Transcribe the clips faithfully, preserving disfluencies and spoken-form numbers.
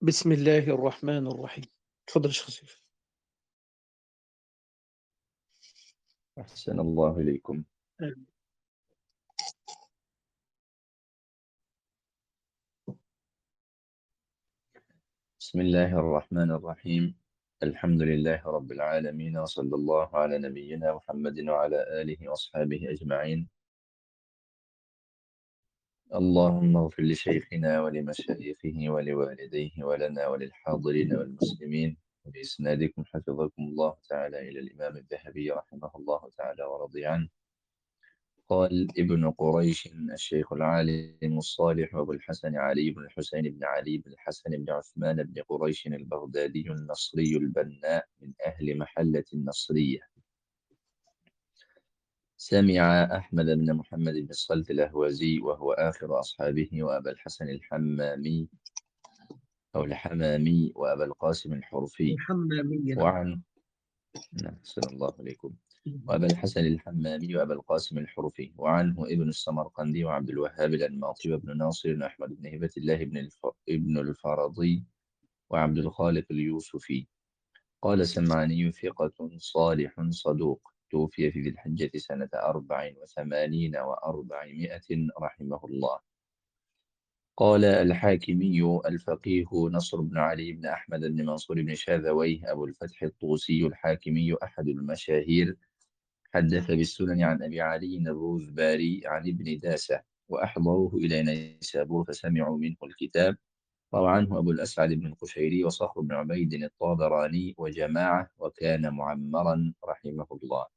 بسم الله الرحمن الرحيم. اتفضل يا شيخ سيف. أحسن الله إليكم. آمين. بسم الله الرحمن الرحيم. الحمد لله رب العالمين، وصلى الله على نبينا محمد وعلى آله وأصحابه أجمعين. اللهم اغفر لشيخنا ولمشايخه ولوالديه ولنا وللحاضرين والمسلمين. بإسنادكم حفظكم الله تعالى إلى الإمام الذهبي رحمه الله تعالى ورضي عنه. قال ابن قريش الشيخ العالم الصالح أبو الحسن علي بن الحسين بن علي بن الحسن بن عثمان بن قريش البغدادي النصري البناء من أهل محلة النصرية. سمع أحمد بن محمد بن الصلت الأهوازي وهو آخر أصحابه، وأبا الحسن الحمامي أو الحمامي، وأبا القاسم الحرفي. الحمامية، نعم. وعن نعم، أحسن الله عليكم. وأبا الحسن الحمامي وأبا القاسم الحرفي. وعنه ابن السمرقندي وعبد الوهاب الأنماطي وابن ناصر وأحمد بن هبة الله بن الف... ابن الفرضي وعبد الخالق اليوسفي. قال سمعني ثقة صالح صدوق، توفي في ذي الحجة سنة أربع وثمانين وأربعمائة رحمه الله. قال الحاكمي الفقيه نصر بن علي بن أحمد بن منصور بن شاذويه أبو الفتح الطوسي الحاكمي أحد المشاهير، حدث بالسنن عن أبي علي الروذباري عن ابن داسة، وأحضروه إلى نيسابور فسمعوا منه الكتاب. روى عنه أبو الأسعد بن القشيري وصخر بن عبيد الطابراني وجماعة، وكان معمرا رحمه الله.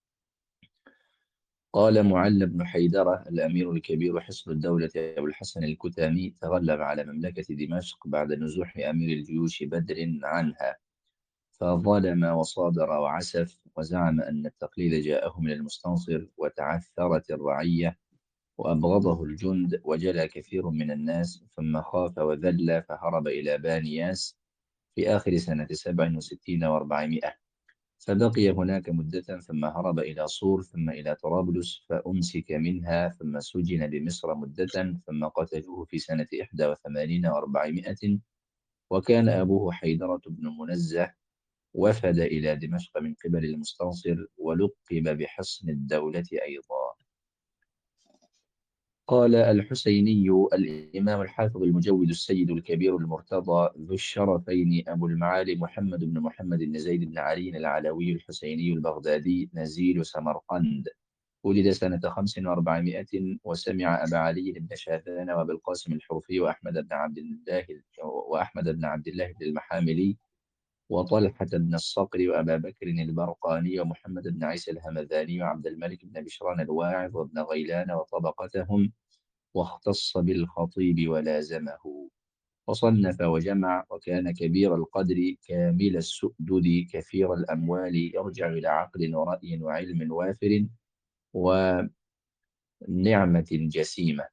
قال معل بن حيدرة الأمير الكبير حصن الدولة أبو الحسن الكتامي تغلب على مملكة دمشق بعد نزوح أمير الجيوش بدر عنها، فظلم وصادر وعسف، وزعم أن التقليد جاءه من المستنصر، وتعثرت الرعية وأبغضه الجند، وجلى كثير من الناس، ثم خاف وذل فهرب إلى بانياس في آخر سنة سبع وستين وأربعمائة، فبقي هناك مدة، ثم هرب إلى صور، ثم إلى طرابلس فأمسك منها، ثم سجن بمصر مدة، ثم قتلوه في سنة إحدى وثمانين وأربعمائة. وكان أبوه حيدرة بن منزه، وفد إلى دمشق من قبل المستنصر، ولقب بحصن الدولة أيضا. قال الحسيني الإمام الحافظ المجود السيد الكبير المرتضى ذو الشرفين أبو المعالي محمد بن محمد بن زيد بن علي العلوي الحسيني البغدادي نزيل سمرقند، ولد سنة خمس وأربعمائة، وسمع أبا علي بن شاذان وأبا القاسم الحرفي وأحمد بن عبد الله وأحمد بن عبد الله بن المحاملي وطلحة بن الصقر وأبا بكر البرقاني ومحمد بن عيسى الهمذاني وعبد الملك بن بشران الواعظ وابن غيلان وطبقتهم، واختص بالخطيب ولازمه، وصنف وجمع، وكان كبير القدر كامل السؤدد كثير الأموال، يرجع إلى عقل ورأي وعلم وافر ونعمة جسيمة.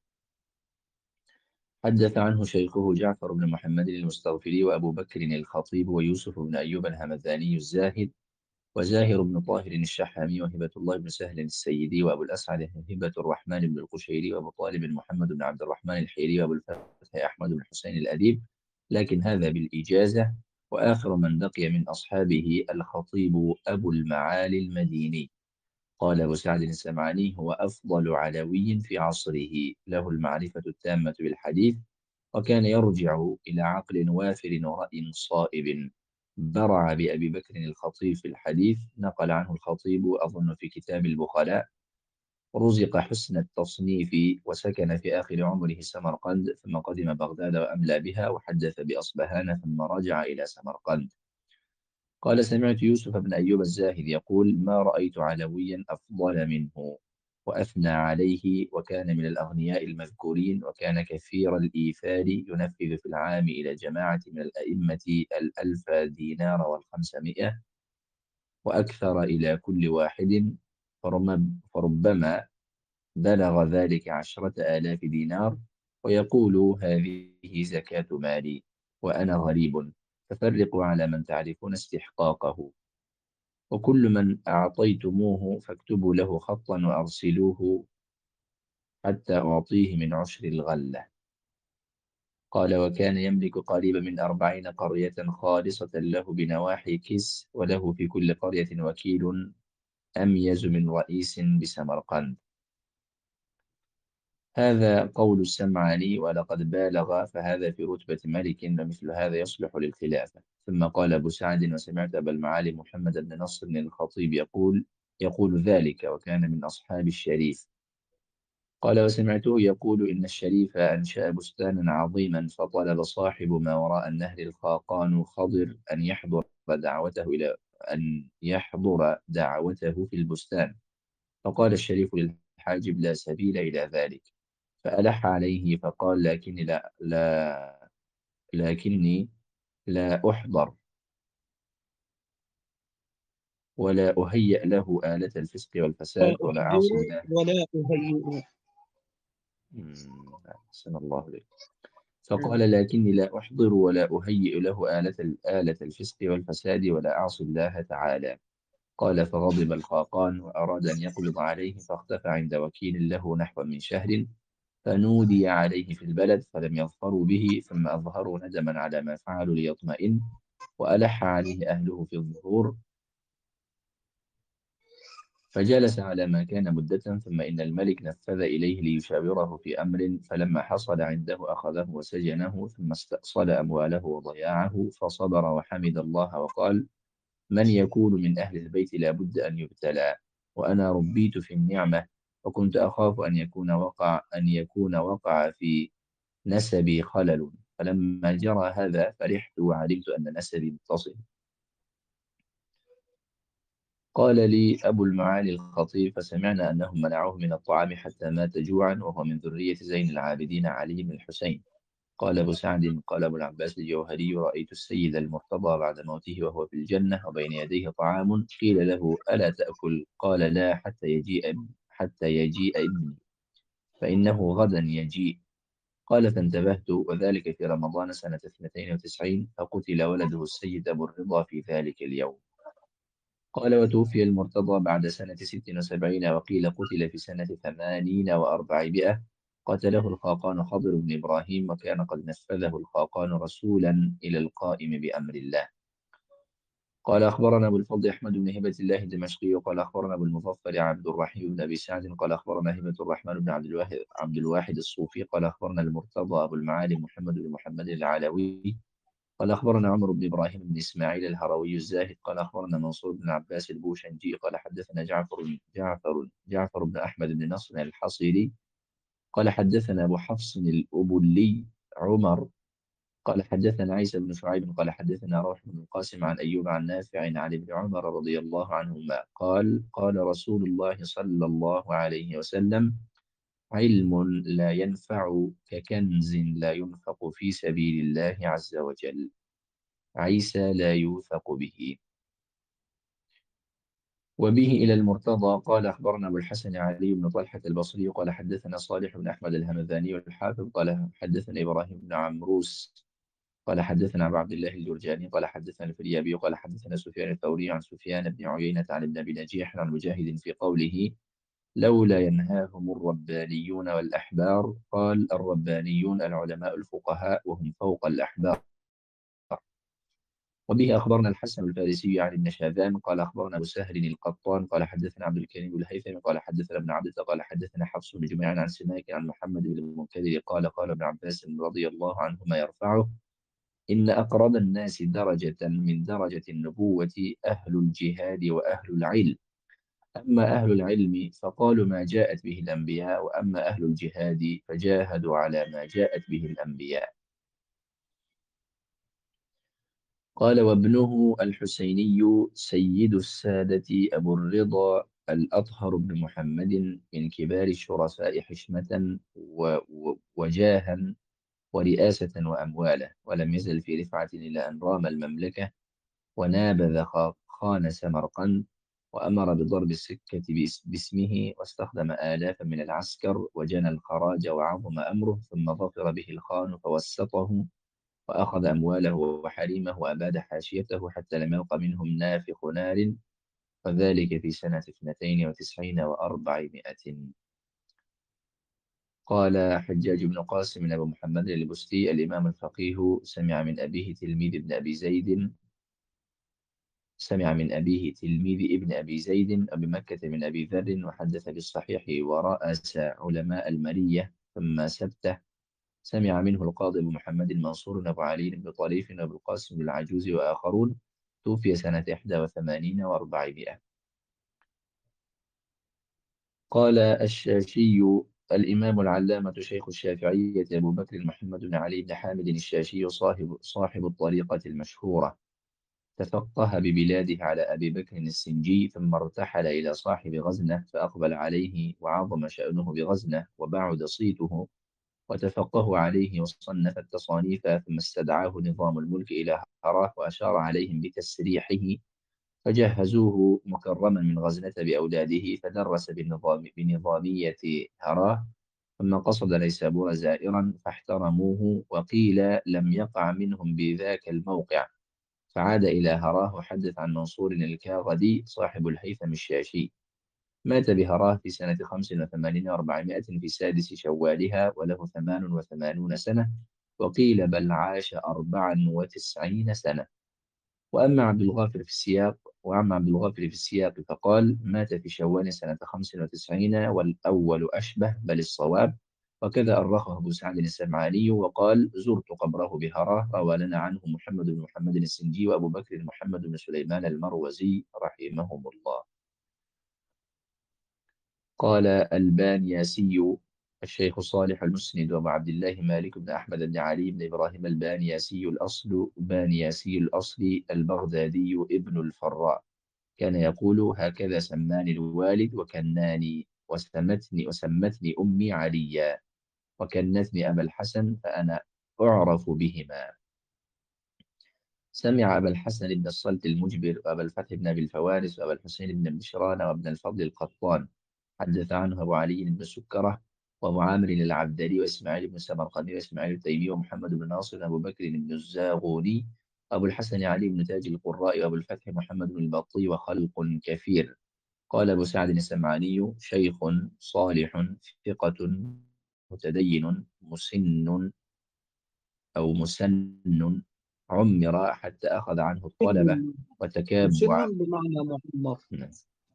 حدث عنه شيخه جعفر بن محمد المستغفري وأبو بكر الخطيب ويوسف بن أيوب الهمذاني الزاهد، وزاهر بن طاهر الشحامي، وهبة الله بن سهل السيدي، وأبو الأسعد هبة الرحمن بن القشيري، وأبو طالب محمد بن عبد الرحمن الحيري، وأبو الفتح أحمد بن حسين الأديب، لكن هذا بالإجازة. وآخر من بقي من أصحابه الخطيب أبو المعالي المديني. قال أبو سعد السمعاني هو أفضل علوي في عصره، له المعرفة التامة بالحديث، وكان يرجع إلى عقل وافر ورأي صائب. برع بأبي بكر الخطيب في الحديث، نقل عنه الخطيب أظن في كتاب البخلاء. رزق حسن التصنيف، وسكن في آخر عمره سمرقند، ثم قدم بغداد وأملى بها، وحدث بأصبهان، ثم رجع إلى سمرقند. قال سمعت يوسف بن أيوب الزاهد يقول ما رأيت علويا أفضل منه، وأثنى عليه، وكان من الأغنياء المذكورين، وكان كثير الإيثار، ينفذ في العام إلى جماعة من الأئمة الألف دينار والخمسمائة وأكثر إلى كل واحد، فرم- فربما بلغ ذلك عشرة آلاف دينار، ويقول هذه زكاة مالي وأنا غريب، ففرقوا على من تعرفون استحقاقه، وكل من أعطيتموه فاكتبوا له خطا وأرسلوه حتى أعطيه من عشر الغلة. قال وكان يملك قريبا من أربعين قرية خالصة له بنواحي كس، وله في كل قرية وكيل أميز من رئيس بسمرقند. هذا قول السمعاني، ولقد بالغ فهذا في رتبة ملك، ومثل هذا يصلح للخلافة. ثم قال أبو سعد وسمعت أبا المعالي محمد بن نصر بن الخطيب يقول يقول ذلك، وكان من أصحاب الشريف. قال وسمعته يقول إن الشريف أنشأ بستانا عظيما، فطلب صاحب ما وراء النهر الخاقان خضر أن يحضر دعوته إلى أن يحضر دعوته في البستان. فقال الشريف للحاجب لا سبيل إلى ذلك، فألح عليه فقال لكني لا, لا لكني لا أحضر ولا أهيأ له آلة الفسق لا والفساد ولا أحضر أعصي الله. ولا أهيئ. مم، أحسن الله إليك. فقال لكني لا أحضر ولا أهيئ له آلة الآلة الفسق والفساد ولا أعصي الله تعالى. قال فغضب الخاقان وأراد أن يقبض عليه، فاختفى عند وكيل له نحو من شهر، فنودي عليه في البلد فلم يظفروا به، ثم أظهروا ندما على ما فعلوا ليطمئن، وألح عليه أهله في الظهور، فجلس على ما كان مدة. ثم إن الملك نفذ إليه ليشاوره في أمر، فلما حصل عنده أخذه وسجنه، ثم استأصل أمواله وضياعه، فصبر وحمد الله وقال من يكون من أهل البيت لا بد أن يبتلى، وأنا ربيت في النعمة، وكنت أخاف أن يكون وقع أن يكون وقع في نسبي خلل، فلما جرى هذا فرحت وعلمت أن نسبي متصل. قال لي أبو المعالي الخطيب فسمعنا أنهم منعوه من الطعام حتى مات جوعا، وهو من ذرية زين العابدين علي بن الحسين. قال أبو سعد قال أبو العباس الجوهري رأيت السيد المرتضى بعد موته وهو في الجنة وبين يديه طعام، قيل له ألا تأكل؟ قال لا حتى يجيء حتى يجيء ابني فإنه غدا يجيء. قال فانتبهت، وذلك في رمضان سنة اثنتين وتسعين، فقتل ولده السيد أبو الرضا في ذلك اليوم. قال وتوفي المرتضى بعد سنة ست وسبعين، وقيل قتل في سنة ثمانين وأربعمائة. قتله الخاقان خضر بن إبراهيم، وكان قد نفذه الخاقان رسولا إلى القائم بأمر الله. قال أخبرنا أبو الفضل أحمد بن هبة الله الدمشقي قال أخبرنا أبو المظفر عبد الرحيم بن أبي سعد قال أخبرنا هبة الرحمن بن عبد الواحد عبد الواحد الصوفي قال أخبرنا المرتضى أبو المعالي محمد بن محمد العلوي قال أخبرنا عمرو بن إبراهيم بن إسماعيل الهروي الزاهد قال أخبرنا منصور بن عباس البوشنجي قال حدثنا جعفر جعفر جعفر بن أحمد بن نصر الحصيري قال حدثنا أبو حفص الأبولي عمر قال حدثنا عيسى بن شعيب قال حدثنا روح بن القاسم عن أيوب عن نافع عن ابن عمر رضي الله عنهما قال قال رسول الله صلى الله عليه وسلم علم لا ينفع ككنز لا ينفق في سبيل الله عز وجل. عيسى لا يوثق به. وبه إلى المرتضى قال أخبرنا أبو الحسن علي بن طلحة البصري قال حدثنا صالح بن أحمد الهمذاني الحافظ قال حدثنا إبراهيم بن عمروس قال حدثنا أبو عبد الله الجرجاني قال حدثنا الفريابي قال حدثنا سفيان الثوري عن سفيان بن عيينة عن ابن أبي نجيح عن مجاهد في قوله لولا ينهاهم الربانيون والأحبار. قال الربانيون العلماء الفقهاء وهم فوق الأحبار. وبه أخبرنا الحسن الفارسي عن ابن شاذان قال أخبرنا أبو سهل القطان قال حدثنا عبد الكريم الهيثمي قال حدثنا ابن عبدة قال حدثنا حفص بن جميع عن سماك عن محمد بن المنكدر قال قال ابن عباس رضي الله عنهما يرفعه إن أقرب الناس درجة من درجة النبوة أهل الجهاد وأهل العلم. أما أهل العلم فقالوا ما جاءت به الأنبياء، وأما أهل الجهاد فجاهدوا على ما جاءت به الأنبياء. قال وابنه الحسيني سيد السادة أبو الرضا الأطهر بن محمد من كبار الشرفاء حشمة وجاها ورئاسة وأموالا، ولم يزل في رفعة إلى أن رام المملكة ونابذ خان سمرقند، وأمر بضرب السكة باسمه، واستخدم آلافا من العسكر وجنى الخراج وعظم أمره، ثم ظفر به الخان فوسطه وأخذ أمواله وحريمه وأباد حاشيته حتى لم يبق منهم نافخ نار، وذلك في سنة اثنتين وتسعين وأربعمائة. قال حجاج بن قاسم أبو محمد البستي الإمام الفقيه سمع من أبيه تلميذ ابن أبي زيد سمع من أبيه تلميذ ابن أبي زيد أبي مكة من أبي ذر وحدث بالصحيح ورأس علماء المرية ثم سبته. سمع منه القاضي أبو محمد المنصور أبو علي بن طريف وأبو القاسم بن العجوز وآخرون. توفي سنة إحدى وثمانين وأربعمائة. قال الشاشي الإمام العلامة شيخ الشافعية أبو بكر محمد بن علي بن حامد الشاشي صاحب صاحب الطريقة المشهورة. تفقه ببلاده على أبي بكر السنجي ثم ارتحل إلى صاحب غزنة فأقبل عليه وعظم شأنه بغزنة وبعد صيته وتفقه عليه وصنف التصانيف ثم استدعاه نظام الملك إلى هراه وأشار عليهم بتسريحه فجهزوه مكرما من غزنة بأولاده فدرس بالنظام بنظامية هراه ثم قصد نيسابور زائرا فاحترموه وقيل لم يقع منهم بذاك الموقع فعاد إلى هراه وحدث عن منصور الكاغدي صاحب الهيثم الشاشي. مات بهراه في سنة خمس وثمانين وأربعمائة في سادس شوالها وله ثمان وثمانون سنة وقيل بل عاش أربعا وتسعين سنة. وأما عبد الغافر في السياق وأما عبد الغافر في السياق فقال مات في شوال سنة خمس وتسعين والأول أشبه بل الصواب. وكذا أرخه أبو سعد السمعاني وقال زرت قبره بهراه روى لنا عنه محمد بن محمد السنجي وأبو بكر محمد بن سليمان المروزي رحمهم الله. قال البانياسي الشيخ صالح المسند وأبو عبد الله مالك بن أحمد بن علي بن إبراهيم البانياسي الأصل بانياسي الأصل البغدادي ابن الفراء كان يقول هكذا سماني الوالد وكناني وسمتني وسمتني أمي عليا وكنتني أبا الحسن فأنا أعرف بهما. سمع أبا الحسن بن الصلت المجبر وأبا الفتح بن أبي الفوارس وأبا الحسين بن بشران وابن الفضل القطان. حدث عنه أبو علي بن سكرة وأبو عامر العبدلي وإسماعيل بن سمرقندي وإسماعيل التيمي ومحمد بن ناصر وأبو بكر بن الزاغوني وأبو الحسن علي بن تاج القراء وأبو الفتح محمد بن البطي وخلق كثير. قال أبو سعد السمعاني شيخ صالح ثقة متدين مسن أو مسن عمر حتى أخذ عنه الطلبة مسن وتكاب مسن ع- بمعنى معمر، نعم.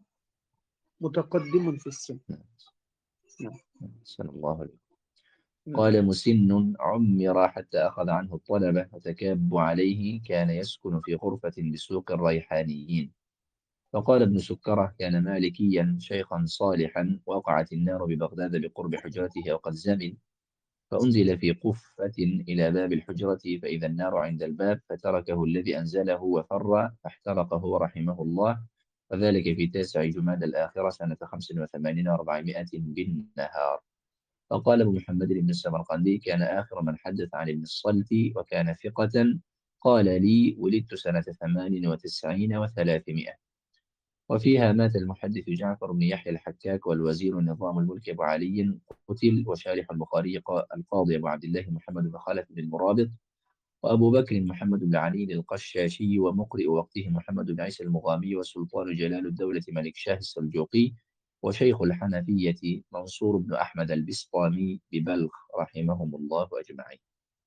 متقدم في السن. نعم. نعم. صلى الله عليه. نعم. قال مسن عمر حتى أخذ عنه الطلبة وتكاب عليه كان يسكن في غرفة بسوق الريحانيين. فقال ابن سكرة كان مالكيا شيخا صالحا وقعت النار ببغداد بقرب حجرته وقد زمن فأنزل في قفة إلى باب الحجرة فإذا النار عند الباب فتركه الذي أنزله وفر فاحترقه رحمه الله. وذلك في تاسع جماد الآخرة سنة خمس وثمانين وأربعمائة بالنهار. فقال أبو محمد بن السمرقندي كان آخر من حدث عن ابن الصلت وكان ثقة. قال لي ولدت سنة ثمان وتسعين وثلاثمائة. وفيها مات المحدث جعفر بن يحيى الحكاك والوزير نظام الملك أبو علي قتل وشارح البخاري قا- القاضي أبو عبد الله محمد بن خلف بن المرابط وأبو بكر محمد بن علي القشاشي ومقرئ وقته محمد بن عيسى المغامي وسلطان جلال الدولة ملك شاه السلجوقي وشيخ الحنفية منصور بن أحمد البسطامي ببلخ رحمهم الله أجمعين.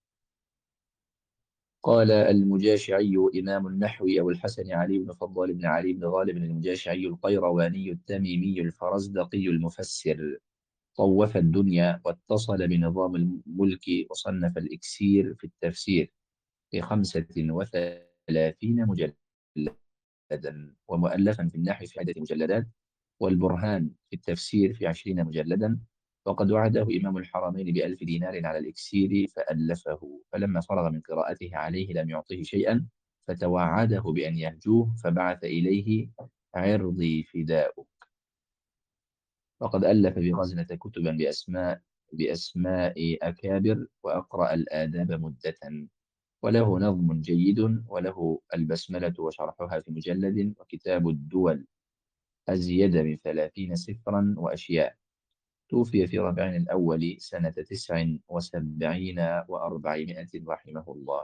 قال المجاشعي إمام النحو أبو الحسن علي بن فضال بن علي بن غالب المجاشعي القيرواني التميمي الفرزدقي المفسر طوف الدنيا واتصل بنظام الملك وصنف الإكسير في التفسير في خمسة وثلاثين مجلدا ومؤلفا في النحو في عدة مجلدات والبرهان في التفسير في عشرين مجلدا. وقد وعده إمام الحرمين بألف دينار على الإكسير فألفه فلما فرغ من قراءته عليه لم يعطه شيئا فتوعده بأن يهجوه فبعث إليه عرضي فداؤه. وقد ألف بغزنة كتبا بأسماء بأسماء أكابر وأقرأ الآداب مدة وله نظم جيد وله البسملة وشرحها في مجلد وكتاب الدول أزيد من ثلاثين سفرا وأشياء. توفي في ربيع الأول سنة تسع وسبعين وأربعمائة رحمه الله.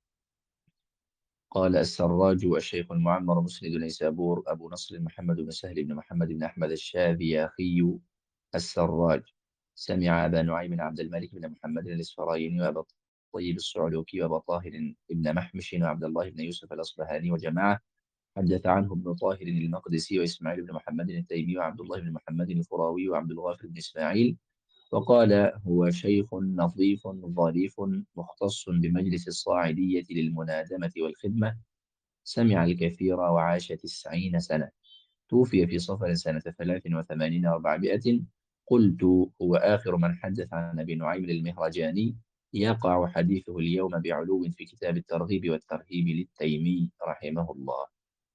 قال السراج الشيخ المعمر مسند نيسابور أبو نصر محمد بن سهل بن محمد بن أحمد الشاذياخي السراج سمع أبا نعيم عبد الملك بن محمد الإسفرايني وأبا الطيب الصعلوكي وأبا طاهر بن محمش وعبد الله بن يوسف الأصبهاني وجماعة. حدث عنه ابن طاهر المقدسي وإسماعيل بن محمد التيمي وعبد الله بن محمد الفراوي وعبد الغافر بن إسماعيل، وقال هو شيخ نظيف ظريف مختص بمجلس الصاعدية للمنادمة والخدمة، سمع الكثير وعاش تسعين سنة، توفي في صفر سنة ثلاث وثمانين وأربعمائة. قلت هو آخر من حدث عن أبي نعيم المهرجاني، يقع حديثه اليوم بعلو في كتاب الترغيب والترهيب للتيمي رحمه الله.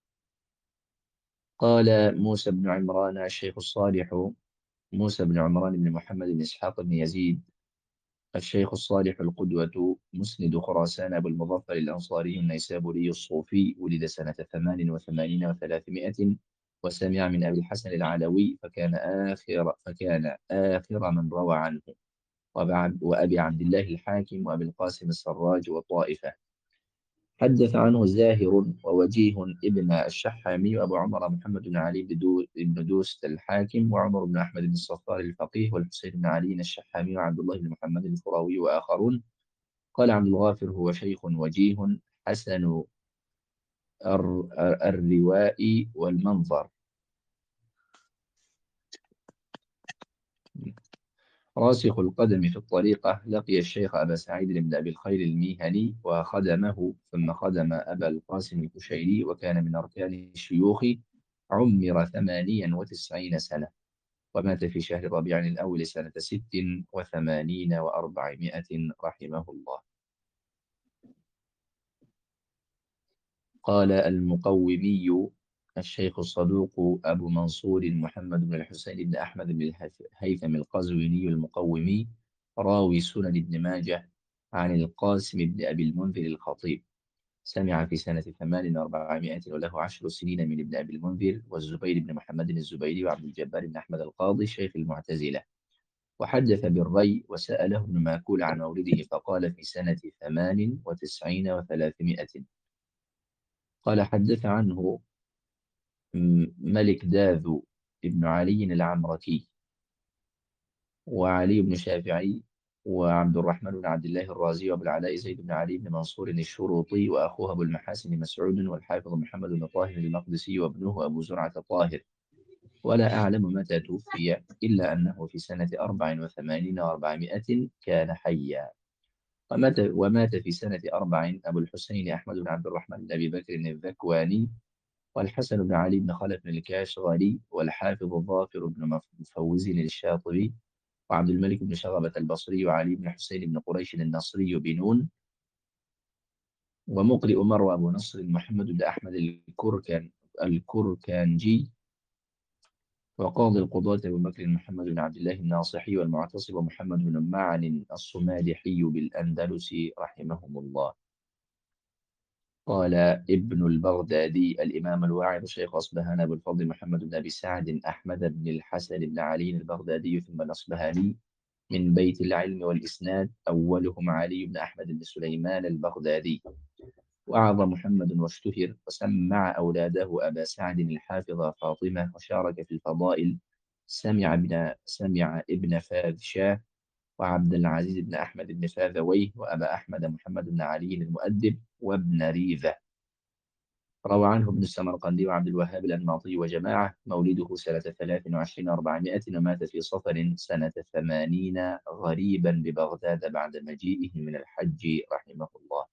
قال موسى بن عمران الشيخ الصالح، موسى بن عمران بن محمد بن إسحاق بن يزيد الشيخ الصالح القدوة مسند خراسان أبو المظفر الأنصاري النيسابوري الصوفي، ولد سنة ثمان وثمانين وثلاثمائة، وسمع من أبي الحسن العلوي فكان آخر فكان آخر من روى عنه، وأبي عبد الله الحاكم وأبي القاسم السراج وطائفة. حدث عنه زاهر ووجيه ابن الشحامي وأبو عمر محمد بن علي بن دوست الحاكم وعمر بن أحمد بن الصفار الفقيه والحسين بن علي الشحامي وعبد الله بن محمد الفراوي وآخرون. قال عبد الغافر هو شيخ وجيه حسن الرواء والمنظر، راسخ القدم في الطريقة، لقي الشيخ أبا سعيد بن أبي الخير الميهني وخدمه، ثم خدم أبا القاسم الكشيري وكان من أركان الشيوخ، عمر ثمانيا وتسعين سنة، ومات في شهر ربيع الأول سنة ست وثمانين وأربعمائة رحمه الله. قال المقومي الشيخ الصدوق أبو منصور محمد بن الحسين بن أحمد بن الهيثم القزويني المقومي، راوي سنن ابن ماجه، عن القاسم بن أبي المنذر الخطيب، سمع في سنة ثمان وأربعمائة وله عشر سنين من ابن أبي المنذر والزبير بن محمد الزبيري وعبد الجبار بن أحمد القاضي شيخ المعتزلة، وحدث بالري، وسأله ابن ماكول عن مولده فقال في سنة ثمان وتسعين وثلاثمائة. قال حدث عنه ملك داذو ابن علي العمركي وعلي بن شافعي وعبد الرحمن بن عبد الله الرازي وابو العلاء زيد بن علي بن منصور الشروطي وأخوه أبو المحاسن مسعود والحافظ محمد بن طاهر المقدسي وابنه أبو زرعة طاهر، ولا أعلم متى توفي إلا أنه في سنة أربع وثمانين وأربعمائة كان حيا، ومات, ومات في سنة أربع أبو الحسين أحمد بن عبد الرحمن بن أبي بكر الذكواني والحسن بن علي بن خلف بن الكاشغالي والحافظ الظافر بن مفوز الشاطبي وعبد الملك بن شغبة البصري وعلي بن حسين بن قريش النصري بنون، ومقرئ مروى أبو نصر محمد بن أحمد الكركان الكركانجي، وقاضي القضاة أبو بكر محمد بن عبد الله الناصحي والمعتصم محمد بن معن الصمالحي بالأندلس رحمهم الله. قال ابن البغدادي الإمام الواعظ شيخ أصبهان أبو الفضل محمد بن أبي سعد أحمد بن الحسن بن علي البغدادي ثم الأصبهاني، من بيت العلم والإسناد، أولهم علي بن أحمد بن سليمان البغدادي، وأعظ محمد واشتهر، وسمع أولاده أبا سعد الحافظ فاطمة، وشارك في الفضائل، سمع ابن سمع ابن فاذشاه وعبد العزيز بن أحمد بن فاذويه وأبا أحمد محمد بن علي المؤدب وابن ريذة. روى عنه ابن السمرقندي وعبد الوهاب الأنماطي وجماعة، مولده سنة ثلاث وعشرين وأربعمائة ومات في صفر سنة ثمانين غريبا ببغداد بعد مجيئه من الحج رحمه الله.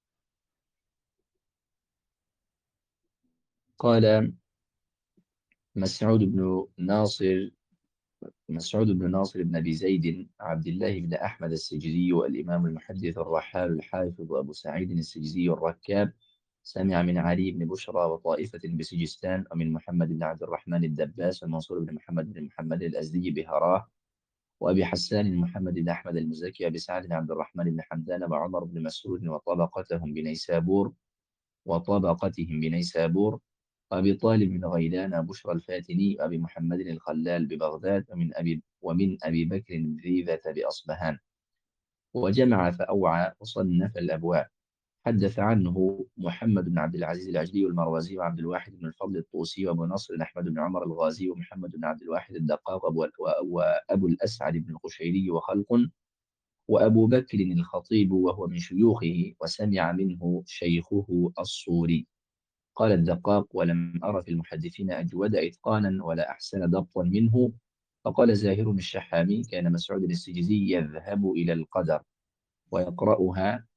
قال مسعود بن ناصر مسعود بن ناصر بن أبي زيد عبد الله بن أحمد السجزي والإمام المحدث الرحال الحافظ أبو سعيد السجزي الركاب، سمع من علي بن بشرى وطائفة بسجستان، ومن محمد بن عبد الرحمن الدباس ومنصور بن محمد بن محمد الأزدي بهراه، وأبي حسان محمد بن أحمد المزكي وأبي سعد بن عبد الرحمن بن حمدان وعمر بن مسعود وطبقتهم بنيسابور وطبقتهم بنيسابور وأبي طالب بن غيلان بشرى الفاتني وأبي محمد الخلال ببغداد، ومن أبي ومن أبي بكر ذيذة بأصبهان، وجمع فأوعى وصنف الأبواب. حدث عنه محمد بن عبد العزيز العجلي والمروزي وعبد الواحد بن الفضل الطوسي وأبو نصر أحمد بن عمر الغازي ومحمد بن عبد الواحد الدقاق وأبو, وأبو الأسعد بن القشيري وخلق، وأبو بكر الخطيب وهو من شيوخه، وسمع منه شيخه الصوري. قال الدقاق: ولم أر في المحدثين أجود إتقانا ولا أحسن ضبطا منه. فقال زاهر الشحامي: كان مسعود السجزي يذهب إلى القدر ويقرأها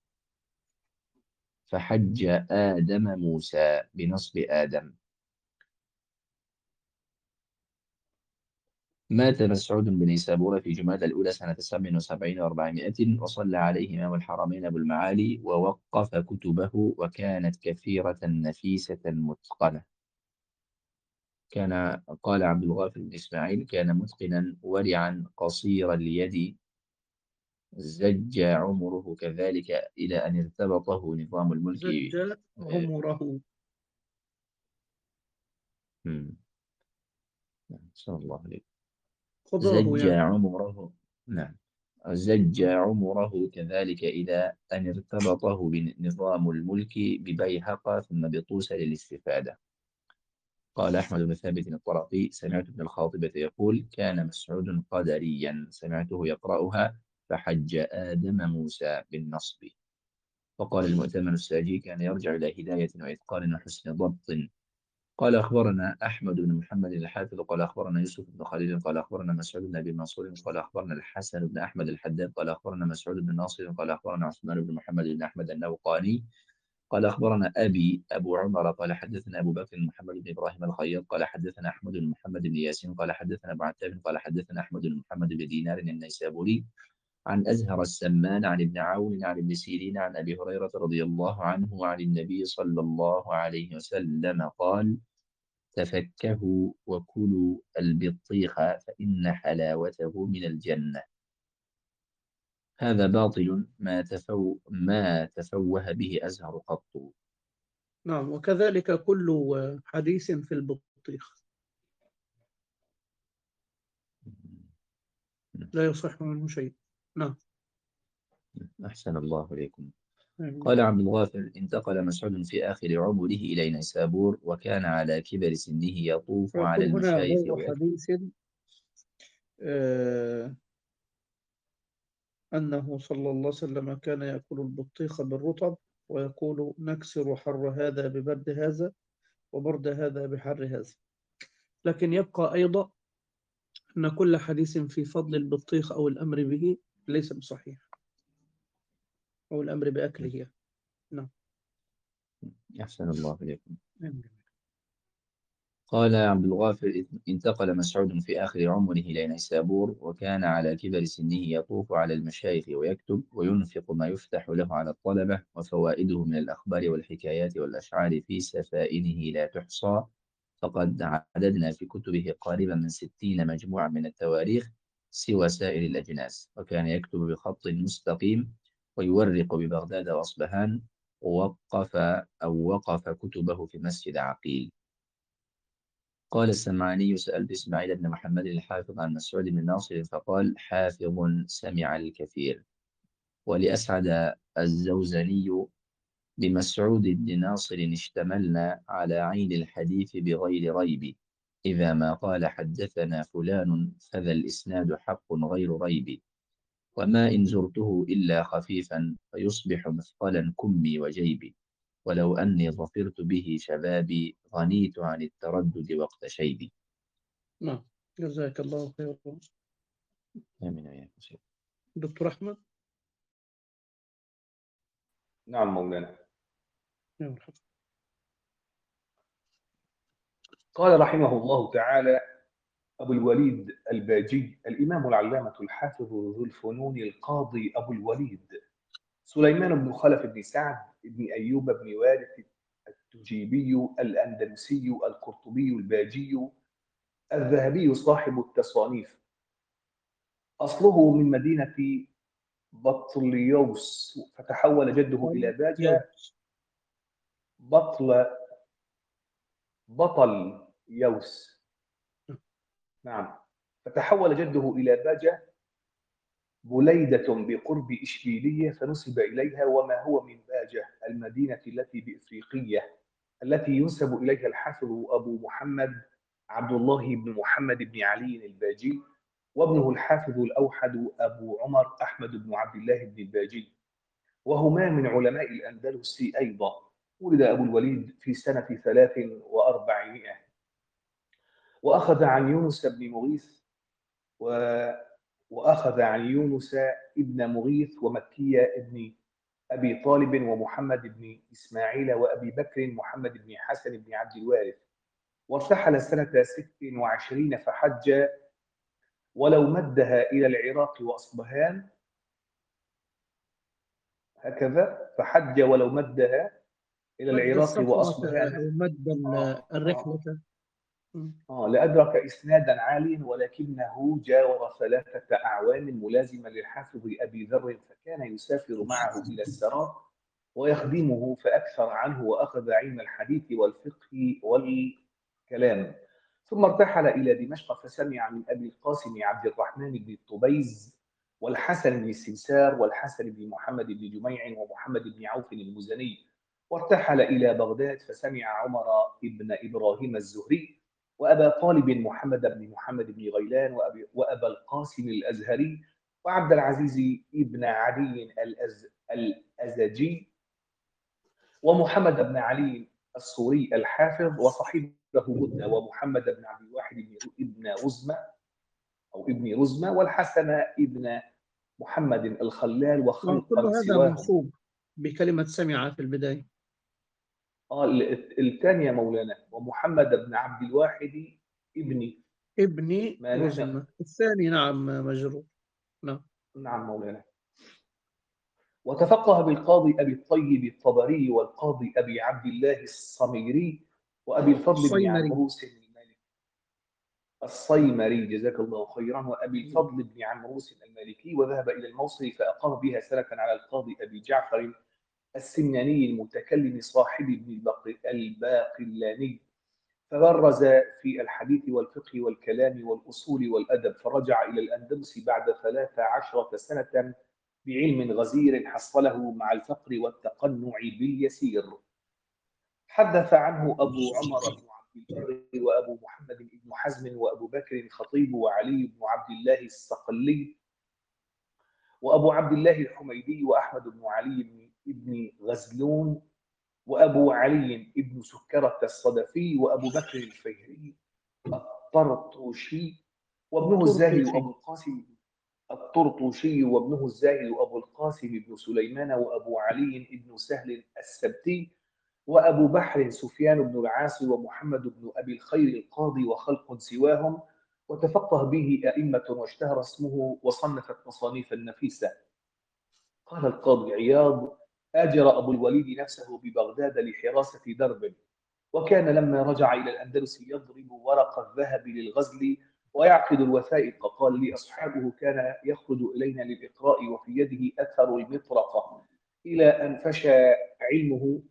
فحج آدم موسى بنصب آدم. مات مسعود بن نيسابور في جمادى الأولى سنة سبع وسبعين وأربعمائة، وصلى عليه إمام الحرمين أبو المعالي ووقف كتبه، وكانت كثيرة نفيسة متقنة. كان قال عبد الغافر بن إسماعيل: كان متقنا ورعا قصير اليد، زج عمره كذلك إلى أن ارتبطه نظام الملك. زج آه، عمره. مم. صلى الله عليه. قضاه زج يعني. عمره. نعم. زج عمره كذلك إلى أن ارتبطه بنظام الملك ببيهقة ثم بطوس للاستفادة. قال أحمد بن ثابت الطرقي: سمعت ابن الخاطبة يقول: كان مسعود قدريا، سمعته يقرأها فحج آدم موسى بالنصب. وقال المؤتمن الساجي: كان يرجع إلى هداية وإتقان وحسن ضبط. قال أخبرنا أحمد بن محمد الحافظ قال أخبرنا يوسف بن خليل قال أخبرنا مسعود بن أبي منصور قال أخبرنا الحسن بن أحمد الحداد قال أخبرنا مسعود بن ناصر قال أخبرنا عثمان بن محمد بن أحمد النوقاني قال أخبرنا أبي أبو عمر قال حدثنا أبو بكر محمد بن إبراهيم الخياط قال حدثنا أحمد بن محمد بن ياسين قال حدثنا أبو عتاب قال حدثنا أحمد بن محمد بن دينار النيسابوري عن أزهر السمان عن ابن عون عن ابن سيرين عن أبي هريرة رضي الله عنه وعن النبي صلى الله عليه وسلم قال: تفكهوا وكلوا البطيخ فإن حلاوته من الجنة. هذا باطل ما تفو ما تفوه به أزهر قط. نعم، وكذلك كل حديث في البطيخ لا يصح منه شيء. نعم. أحسن الله إليكم. آمين. قال عبد الغافر: انتقل مسعود في آخر عمره إلى نيسابور، وكان على كبر سنه يطوف على يقول هنا المشايخ غير ويكتب. حديث آه أنه صلى الله عليه وسلم كان يأكل البطيخ بالرطب ويقول: نكسر حر هذا ببرد هذا وبرد هذا بحر هذا. لكن يبقى أيضا أن كل حديث في فضل البطيخ أو الأمر به ليس بصحيح، أو الأمر بأكله. نعم. أحسن الله إليكم. آمين. قال عبد الغافر: انتقل مسعود في آخر عمره إلى نيسابور، وكان على كبر سنه يطوف على المشايخ ويكتب وينفق ما يفتح له على الطلبة، وفوائده من الأخبار والحكايات والأشعار في سفائنه لا تحصى. فقد عددنا في كتبه قريبا من ستين مجموعة من التواريخ سوى سائر الأجناس. وكان يكتب بخط مستقيم ويورق ببغداد وأصبهان. ووقف أو وقف كتبه في مسجد عقيل. قال السمعاني: سألت إسماعيل بن محمد الحافظ عن مسعود بن ناصر فقال: حافظ سمع الكثير. ولأسعد الزوزني: بمسعود بن ناصر اشتملنا على عين الحديث بغير ريب، إذا ما قال حدثنا فلان فذا الإسناد حق غير ريب، وما إن زرته إلا خفيفا فيصبح مثقلا كمي وجيبي، ولو أني ظفرت به شبابي غنيت عن التردد وقت شيبي. نعم، جزاك الله خيرا. آمين يا شيخ. دكتور أحمد. نعم مولانا. يا مرحبا. قال رحمه الله تعالى أبو الوليد الباجي الإمام العلامة الحافظ ذو الفنون القاضي أبو الوليد سليمان بن خلف بن سعد بن أيوب بن وارث التجيبي الأندلسي القرطبي الباجي الذهبي صاحب التصانيف، أصله من مدينة بطليوس، فتحول جده إلى باجة. يوس. بطل بطل يوس. نعم. فتحول جده إلى باجة بليدة بقرب إشبيلية فنسب إليها، وما هو من باجة المدينة التي بإفريقية التي ينسب إليها الحافظ أبو محمد عبد الله بن محمد بن علي الباجي، وابنه الحافظ الأوحد أبو عمر أحمد بن عبد الله بن الباجي، وهما من علماء الأندلس أيضا. ولد أبو الوليد في سنة ثلاث وأربعمائة، وأخذ عن يونس بن مغيث و... وأخذ عن يونس ابن مغيث ومكية ابن أبي طالب ومحمد بن إسماعيل وأبي بكر محمد بن حسن بن عبد الوارث، وارتحل سنة ست وعشرين فحج ولو مدها إلى العراق وأصبهان، هكذا فحج ولو مدها إلى مد العراق السفرة وأصبهان. أو مد ال- آه آه الرحلة. م. آه لأدرك إسنادا عاليا، ولكنه جاور ثلاثة أعوام ملازما للحافظ أبي ذر، فكان يسافر معه إلى السراء ويخدمه فأكثر عنه، وأخذ علم الحديث والفقه والكلام. ثم ارتحل إلى دمشق فسمع من أبي القاسم عبد الرحمن بن الطبيز والحسن بن السمسار والحسن بن محمد بن جميع ومحمد بن عوف المزني. وارتحل إلى بغداد فسمع عمر بن إبراهيم الزهري وأبا طالب محمد بن محمد بن غيلان وأبي وأبا القاسم الأزهري وعبد العزيز بن علي الأز الأزجي ومحمد بن علي الصوري الحافظ وصاحبه بدة ومحمد بن عبد الواحد بن رزمة أو ابن رزمة والحسن ابن محمد الخلال وكل وخلقا هذا سواهم. منصوب بكلمة سمع في البداية. آه الثانية مولانا ومحمد بن عبد الواحد ابن ابن ما رزمة، الثاني نعم مجرور. نعم. نعم مولانا. وتفقه بالقاضي أبي الطيب الطبري والقاضي أبي عبد الله الصميري وأبي الفضل بن الصيمري. عمروس المالكي الصيمري جزاك الله خيرا، وأبي الفضل بن عمروس المالكي، وذهب إلى الموصل فأقام بها سنة على القاضي أبي جعفر السمناني المتكلم صاحب ابن الباقلاني، فبرز في الحديث والفقه والكلام والأصول والأدب، فرجع إلى الأندلس بعد ثلاث عشرة سنة بعلم غزير حصله مع الفقر والتقنع باليسير. حدث عنه أبو عمر بن عبد البر وأبو محمد بن حزم وأبو بكر الخطيب وعلي بن عبد الله الصقلي وأبو عبد الله الحميدي وأحمد بن علي بن غزلون وأبو علي بن سكرة الصدفي وأبو بكر الفهري الطرطوشي وابنه الزاهد وأبو القاسم الطرطوشي وابنه الزاهد وأبو القاسم بن سليمان وأبو علي بن سهل السبتي وأبو بحر سفيان بن العاص ومحمد بن أبي الخير القاضي وخلق سواهم. وتفقه به أئمة واشتهر اسمه وصنف التصانيف النفيسة. قال القاضي عياض: آجر أبو الوليد نفسه ببغداد لحراسة درب، وكان لما رجع إلى الأندلس يضرب ورق الذهب للغزل ويعقد الوثائق. قال لي أصحابه: كان يخرج إلينا للإقراء وفي يده أثر المطرقة، إلى أن فشى علمه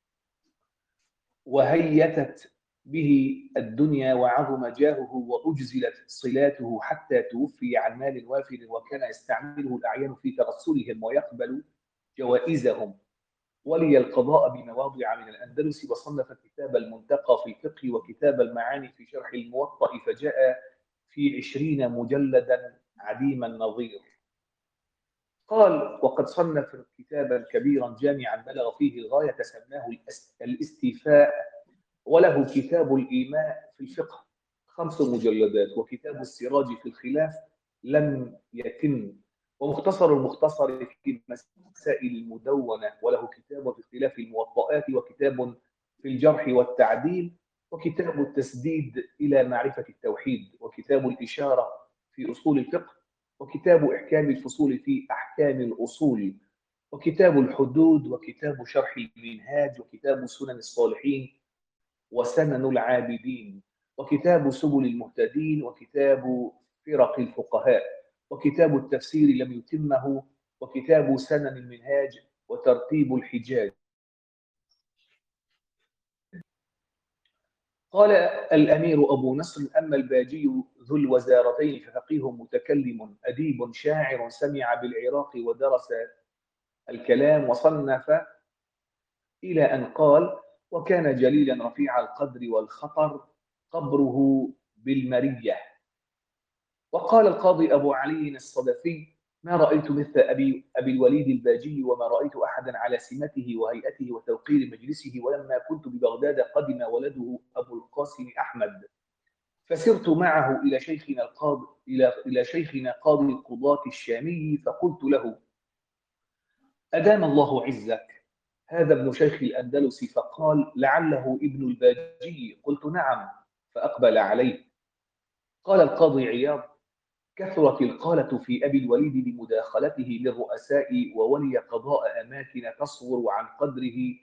وهيتت به الدنيا وعظم جاهه وأجزلت صلاته حتى توفي عن مال وافر، وكان يستعمله الأعيان في ترسلهم ويقبل جوائزهم. ولي القضاء بمواضع من الأندلس، وصنف كتاب المنتقى في الفقه وكتاب المعاني في شرح الموطأ، فجاء في عشرين مجلدا عديم النظير. قال: وقد صنف كتابا كبيرا جامعا بلغ فيه الغاية سماه الاستيفاء، وله كتاب الإيماء في الفقه خمس مجلدات، وكتاب السراج في الخلاف لم يتم، ومختصر المختصر في مسائل المدونة، وله كتاب في اختلاف الموطئات، وكتاب في الجرح والتعديل، وكتاب التسديد إلى معرفة التوحيد، وكتاب الإشارة في أصول الفقه، وكتاب إحكام الفصول في أحكام الأصول، وكتاب الحدود، وكتاب شرح المنهاج، وكتاب سنن الصالحين وسنن العابدين، وكتاب سبل المهتدين، وكتاب فرق الفقهاء، وكتاب التفسير لم يتمه، وكتاب سنن المنهاج، وترتيب الحجاج. قال الأمير أبو نصر: أما الباجي ذو الوزارتين ففقيه متكلم أديب شاعر سمع بالعراق ودرس الكلام وصنف، إلى أن قال: وكان جليلا رفيع القدر والخطر قبره بالمرية. وقال القاضي أبو علي الصدفي: ما رأيت مثل أبي, أبي الوليد الباجي، وما رأيت أحدا على سمته وهيئته وتوقير مجلسه. ولما كنت ببغداد قدم ولده أبو القاسم أحمد، فسرت معه إلى شيخنا القاضي إلى إلى شيخنا قاضي القضاة الشامي، فقلت له: أدام الله عزك، هذا ابن شيخ الأندلس. فقال: لعله ابن الباجي. قلت: نعم. فأقبل عليه. قال القاضي عياض: كثرت القالة في أبي الوليد لمداخلته للرؤساء وولي قضاء أماكن تصغر عن قدره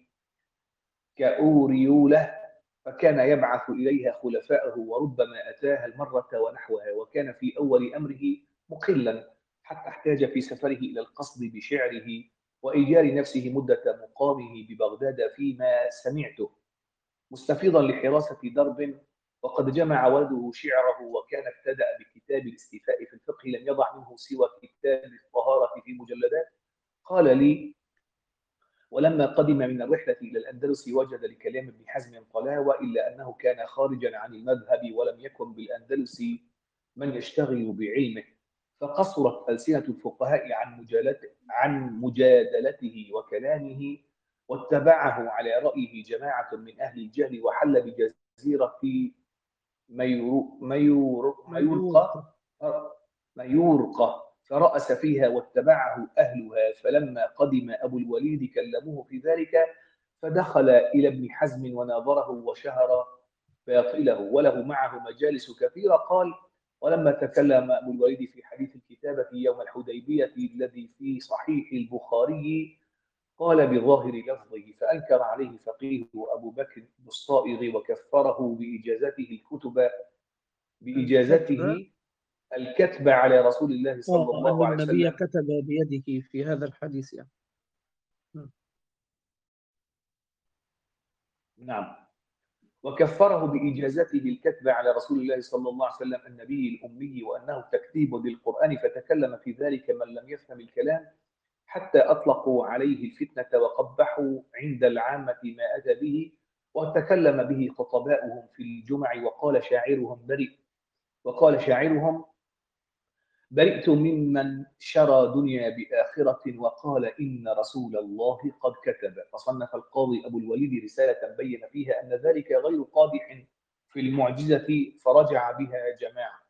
كأوريولة، فكان يبعث إليها خلفاءه، وربما أتاها المرة ونحوها. وكان في أول أمره مقلا، حتى احتاج في سفره إلى القصد بشعره وإيجار نفسه مدة مقامه ببغداد فيما سمعته، مستفيضا لحراسة درب. وقد جمع ولده شعره، وكان ابتدأ بكتاب الاستيفاء في الفقه، لم يضع منه سوى كتاب الطهارة في مجلدات. قال لي: ولما قدم من الرحلة إلى الأندلس وجد لكلام ابن حزم طلاوة، إلا أنه كان خارجا عن المذهب، ولم يكن بالأندلس من يشتغل بعلمه، فقصرت ألسنة الفقهاء عن مجادلته عن مجادلته وكلامه، واتبعه على رأيه جماعة من أهل الجهل، وحل بجزيرة ميور ميور ميورقة ميورقة فرأس فيها، واتبعه أهلها. فلما قدم أبو الوليد كلموه في ذلك، فدخل إلى ابن حزم وناظره وشهر باطله، وله معه مجالس كثيرة. قال: ولما تكلم أبو الوليد في حديث الكتابة يوم الحديبية الذي في صحيح البخاري، قال بظاهر لفظه، فأنكر عليه فقيه أبو بكر الصائغ وكفره بإجازته الكتب الكتب، بإجازته الكتب على رسول الله صلى آه أن الله عليه النبي وسلم. كتب بيده في هذا الحديث يعني. نعم. وكفره بإجازته الكتب على رسول الله صلى الله عليه وسلم النبي الأمي، وأنه تكتيب للقرآن، فتكلم في ذلك من لم يفهم الكلام، حتى أطلقوا عليه الفتنة وقبحوا عند العامة ما أتى به. وتكلم به خطباؤهم في الجمع، وقال شاعرهم برئ وقال شاعرهم برئت ممن شرى دنيا بآخرة، وقال إن رسول الله قد كتب. فصنف القاضي أبو الوليد رسالة بين فيها أن ذلك غير قادح في المعجزة، فرجع بها جماعة.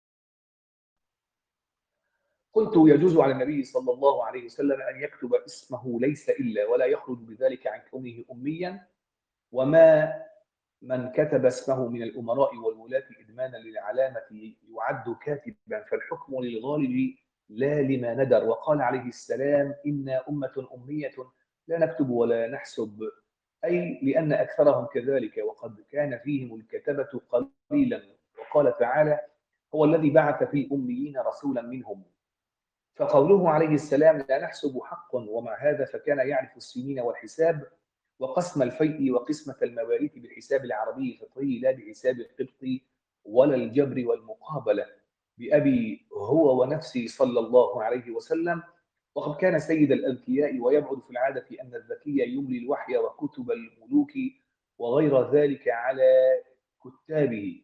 قلت: يجوز على النبي صلى الله عليه وسلم أن يكتب اسمه ليس إلا، ولا يخرج بذلك عن كونه أميا. وما من كتب اسمه من الأمراء والولاة إدمانا للعلامة يعد كاتبا، فالحكم للغالب لا لما ندر. وقال عليه السلام: إنا أمة أمية لا نكتب ولا نحسب، أي لأن أكثرهم كذلك، وقد كان فيهم الكتبة قليلا. وقال تعالى: هو الذي بعث في الأميين رسولا منهم. فقوله عليه السلام لا نحسب حق، ومع هذا فكان يعرف السنين والحساب، وقسم الفيء وقسمة المواريث بالحساب العربي الفطري، لا بحساب القبط ولا الجبر والمقابلة. بأبي هو ونفسي صلى الله عليه وسلم. وقد كان سيد الأذكياء، ويبعد في العادة أن الذكي يملي الوحي وكتب الملوك وغير ذلك على كتابه،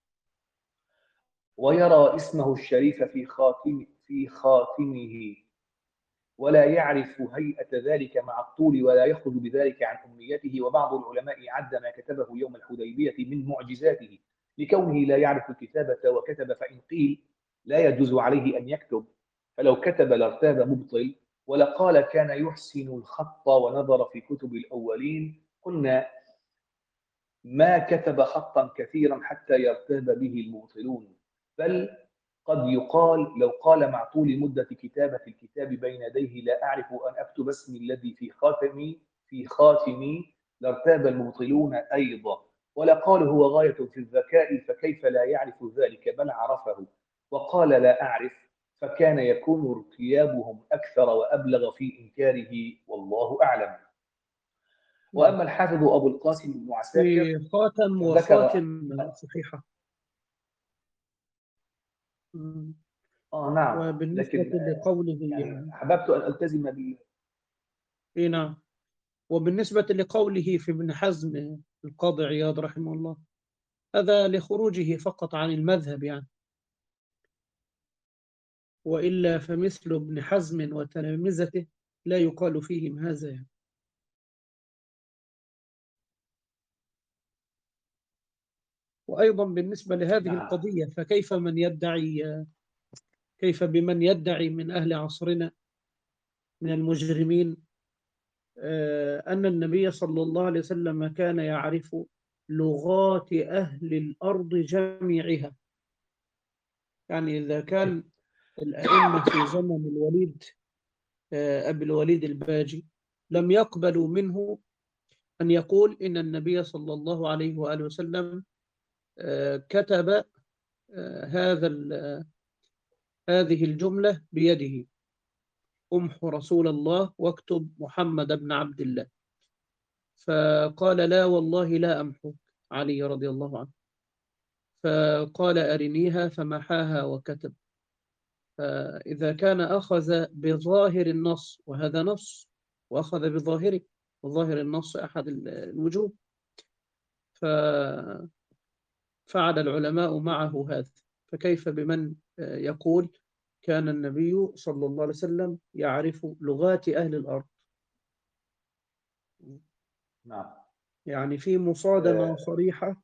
ويرى اسمه الشريف في خاتم في خاتمه، ولا يعرف هيئة ذلك مع الطول، ولا يخرج بذلك عن أمنيته. وبعض العلماء عد ما كتبه يوم الحديبية من معجزاته لكونه لا يعرف الكتابة وكتب. فإن قيل لا يجوز عليه أن يكتب، فلو كتب لارتاب مبطل، ولقال كان يحسن الخط ونظر في كتب الأولين، قلنا ما كتب خطا كثيرا حتى يرتاب به المبطلون، بل قد يقال لو قال مع طول مدة كتابة الكتاب بين يديه لا أعرف أن أكتب اسمي الذي في خاتمي في خاتمي لارتاب المبطلون أيضا. ولقال هو غاية في الذكاء، فكيف لا يعرف ذلك، بل عرفه. وقال لا أعرف، فكان يكون ارتيابهم أكثر وأبلغ في إنكاره، والله أعلم. وأما الحافظ أبو القاسم بن عساكر في خاتم فذكر وخاتم صحيحة. مم. آه نعم، وبالنسبة لكن لقوله يعني أحببت أن ألتزم بال إيه نعم، وبالنسبة لقوله في ابن حزم القاضي عياض رحمه الله، هذا لخروجه فقط عن المذهب يعني، وإلا فمثل ابن حزم وتلامذته لا يقال فيهم هذا يعني. وأيضا بالنسبة لهذه نعم القضية، فكيف من يدعي كيف بمن يدعي من أهل عصرنا من المجرمين آه، أن النبي صلى الله عليه وسلم كان يعرف لغات أهل الأرض جميعها؟ يعني إذا كان الأئمة في زمن الوليد آه، أبي الوليد الباجي لم يقبلوا منه أن يقول إن النبي صلى الله عليه وآله وسلم آه، كتب آه، هذا ال- هذه الجملة بيده: أمحو رسول الله واكتب محمد بن عبد الله. فقال: لا والله لا أمحو، علي رضي الله عنه. فقال: أرنيها، فمحاها وكتب. فإذا كان أخذ بظاهر النص، وهذا نص، وأخذ بظاهره، وظاهر النص أحد الوجوه، ففعل العلماء معه هذا، فكيف بمن يقول كان النبي صلى الله عليه وسلم يعرف لغات أهل الأرض؟ نعم يعني في مصادمة آه، صريحة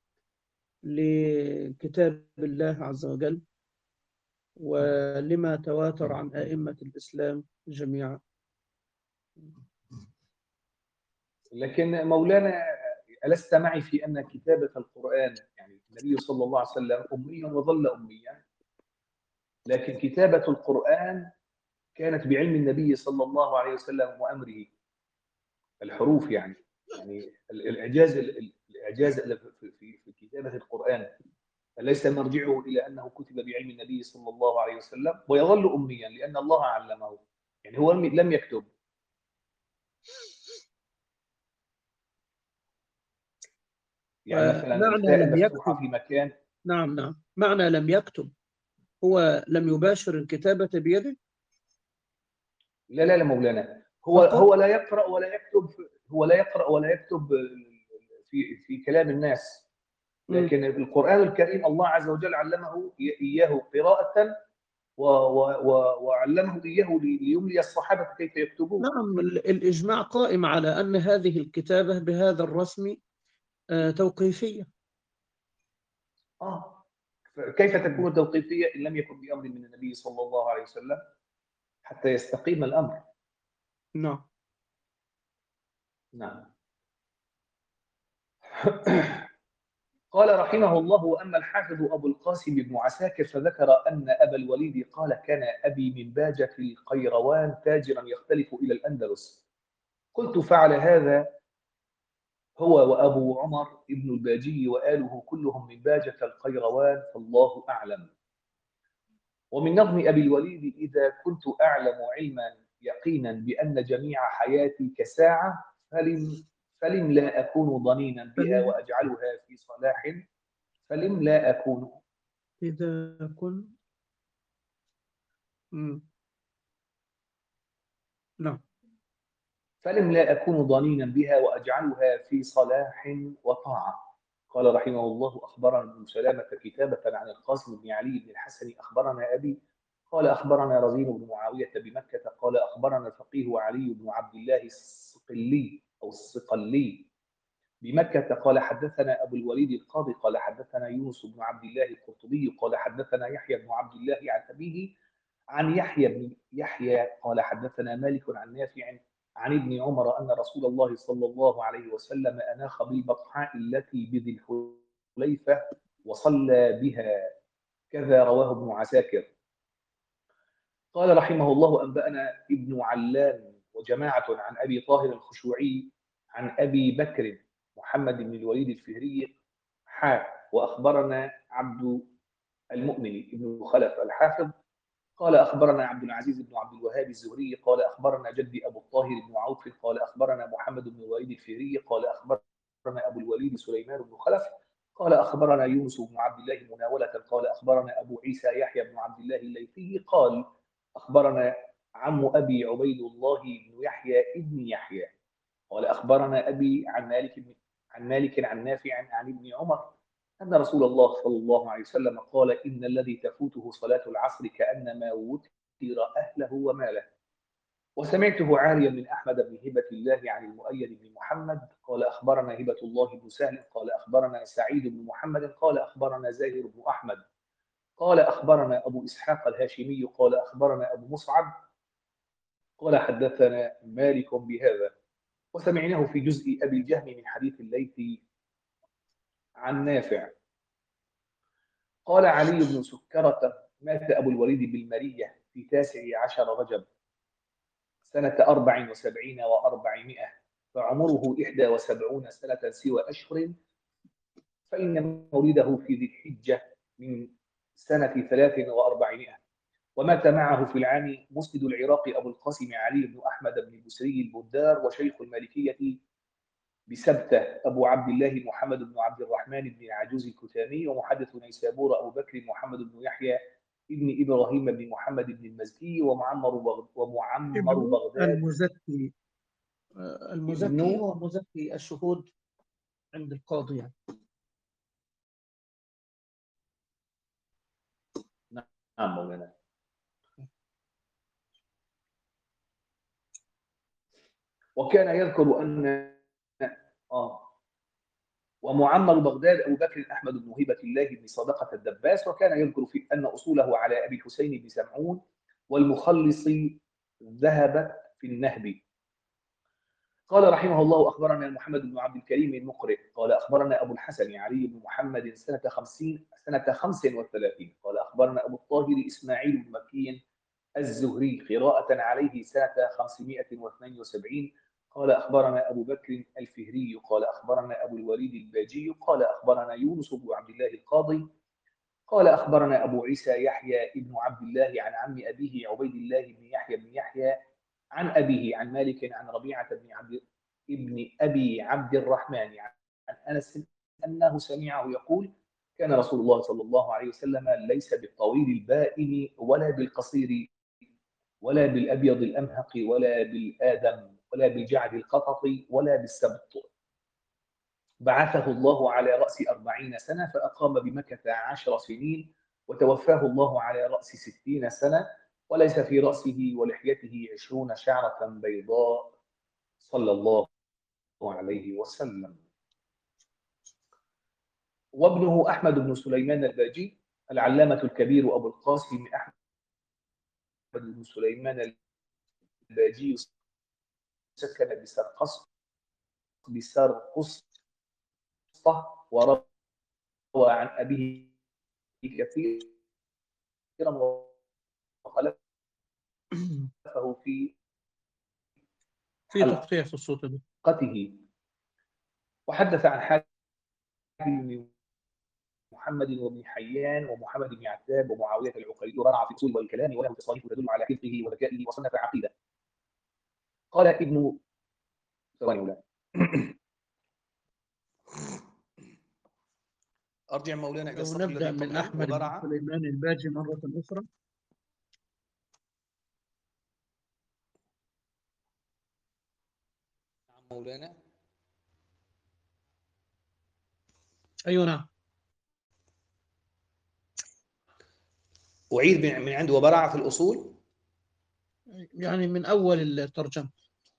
لكتاب الله عز وجل ولما تواتر عن أئمة الإسلام جميعا. لكن مولانا ألست معي في أن كتابة القرآن، يعني النبي صلى الله عليه وسلم أمي وظل أميا، لكن كتابة القرآن كانت بعلم النبي صلى الله عليه وسلم وأمره، الحروف يعني يعني الإعجاز الإعجاز في في في كتابة القرآن ليس مرجعه إلى أنه كتب بعلم النبي صلى الله عليه وسلم ويظل أميا لأن الله علمه، يعني هو لم يكتب. يعني مثلا ومعنى الفاء لم المفتوحة يكتب، في مكان. نعم نعم، معنى لم يكتب هو لم يباشر الكتابة بيده لا لا لا مولانا، هو فقط. هو لا يقرأ ولا يكتب، هو لا يقرأ ولا يكتب في في كلام الناس، مم. لكن القرآن الكريم الله عز وجل علمه إياه قراءة و و و وعلمه إياه ليملي الصحابة كيف يكتبون. نعم، ال- الإجماع قائم على أن هذه الكتابة بهذا الرسم آه، توقيفية. آه كيف مم. تكون توقيفية إن لم يكن بأمر من النبي صلى الله عليه وسلم حتى يستقيم الأمر؟ نعم. نعم. قال رحمه الله: وأما الحافظ أبو القاسم بن عساكر فذكر أن أبا الوليد قال: كان أبي من باجة القيروان تاجرا يختلف إلى الأندلس. قلت: فعل هذا هو وأبو عمر ابن الباجي وآله كلهم من باجة القيروان، فالله أعلم. ومن نظم أبي الوليد: إذا كنت أعلم علما يقينا بأن جميع حياتي كساعة، فلم, فلم لا أكون ضنينا بها فلم وأجعلها في صلاح. فلم لا أكون إذا كن مم. نعم. فلم لا أكون ضنينا بها وأجعلها في صلاح وطاعة. قال رحمه الله: أخبرنا ابن سلامة كتابة عن القاسم بن علي بن الحسن أخبرنا أبي قال: أخبرنا رزين بن معاوية بمكة قال: أخبرنا الفقيه علي بن عبد الله الصقلي أو الصقلي بمكة قال: حدثنا أبو الوليد القاضي قال: حدثنا يونس بن عبد الله القرطبي قال: حدثنا يحيى بن عبد الله عن أبيه عن يحيى بن يحيى قال: حدثنا مالك عن نافع عن ابن عمر أن رسول الله صلى الله عليه وسلم أناخ بالبطحاء التي بذي الحليفة وصلى بها. كذا رواه ابن عساكر. قال رحمه الله: أنبأنا ابن علام وجماعة عن أبي طاهر الخشوعي عن أبي بكر محمد بن الوليد الفهري حاء وأخبرنا عبد المؤمن ابن خلف الحافظ قال أخبرنا عبد العزيز بن عبد الوهاب الزهري قال أخبرنا جدي أبو الطاهر بن عوف قال أخبرنا محمد بن الوليد الفهري قال أخبرنا أبو الوليد سليمان بن خلف قال أخبرنا يونس بن عبد الله مناولة قال أخبرنا أبو عيسى يحيى بن عبد الله الليثي قال أخبرنا عم أبي عبيد الله بن يحيى ابن يحيى قال أخبرنا أبي عن مالك بن عن مالك عن نافع عن ابن عمر أن رسول الله صلى الله عليه وسلم قال إن الذي تفوته صلاة العصر كأنما وتر أهله وماله. وسمعته عاريا من أحمد بن هبة الله عن المؤيد بن محمد قال أخبرنا هبة الله بن سهل قال أخبرنا سعيد بن محمد قال أخبرنا زاهر بن أحمد قال أخبرنا أبو إسحاق الهاشمي قال أخبرنا أبو مصعب قال حدثنا مالك بهذا. وسمعناه في جزء أبي الجهم من حديث الليث عن نافع. قال علي بن سكرة مات أبو الوليد بالمرية في تاسع عشر رجب سنة أربع وسبعين وأربعمائة فعمره إحدى وسبعون سنة سوى أشهر فإن مولده في ذي الحجة من سنة ثلاث وأربعمائة ومات معه في العام مسند العراق أبو القاسم علي بن أحمد بن بسري البندار وشيخ المالكية بسبتة أبو عبد الله محمد بن عبد الرحمن بن العجوز الكتاني ومحدث نيسابور أبو بكر محمد بن يحيى ابن إبراهيم بن محمد بن المزكي ومعمر بغد ومعمر بغداد المزكي المزكي ابن هو مزكي الشهود عند القاضي يعني. نعم مولانا. وكان يذكر أن آه ومعمر بغداد أبو بكر أحمد بن هبة الله بن صدقة الدباس وكان يذكر في أن أصوله على أبي الحسين بن سمعون والمخلص ذهبت في النهب. قال رحمه الله أخبرنا محمد بن عبد الكريم المقرئ قال أخبرنا أبو الحسن علي بن محمد سنة خمسين سنة خمس وثلاثين قال أخبرنا أبو الطاهر إسماعيل بن مكي الزهري قراءة عليه سنة خمسمائة واثنين وسبعين قال أخبرنا أبو بكر الفهري قال أخبرنا أبو الوليد الباجي قال أخبرنا يونس بن عبد الله القاضي قال أخبرنا أبو عيسى يحيى بن عبد الله عن عم أبيه عبيد الله بن يحيى بن يحيى عن أبيه عن مالك عن ربيعة بن عبد ابن أبي عبد الرحمن عن أنس أنه سمعه يقول كان رسول الله صلى الله عليه وسلم ليس بالطويل البائن ولا بالقصير ولا بالأبيض الأمهق ولا بالآدم ولا بالجعد القطط ولا بالسبط بعثه الله على رأس أربعين سنة فأقام بمكة عشر سنين وتوفاه الله على رأس ستين سنة وليس في رأسه ولحيته عشرون شعرة بيضاء صلى الله عليه وسلم. وابنه أحمد بن سليمان الباجي العلامة الكبير أبو القاسم أحمد بن سليمان الباجي سكن بسرقسط بسرقسطة وروى عن أبيه كثيرا وخلفه في في تقطيع في الصوت ده. حلقته وحدث عن حاتم محمد وابن حيان ومحمد بن عتاب ومعاوية العقيلي ورعى في الأصول والكلام وله تصانيف تدل على حفظه وذكائه وصنف عقيدة. قال ابن ثواني ولا أرجع مولانا إلى الصف ونبدأ الذي من قبله أحمد بن وبرع. سليمان الباجي مرة أخرى. نعم مولانا. أيوة نعم. أعيد من عند وبرع في الأصول يعني من أول الترجمة.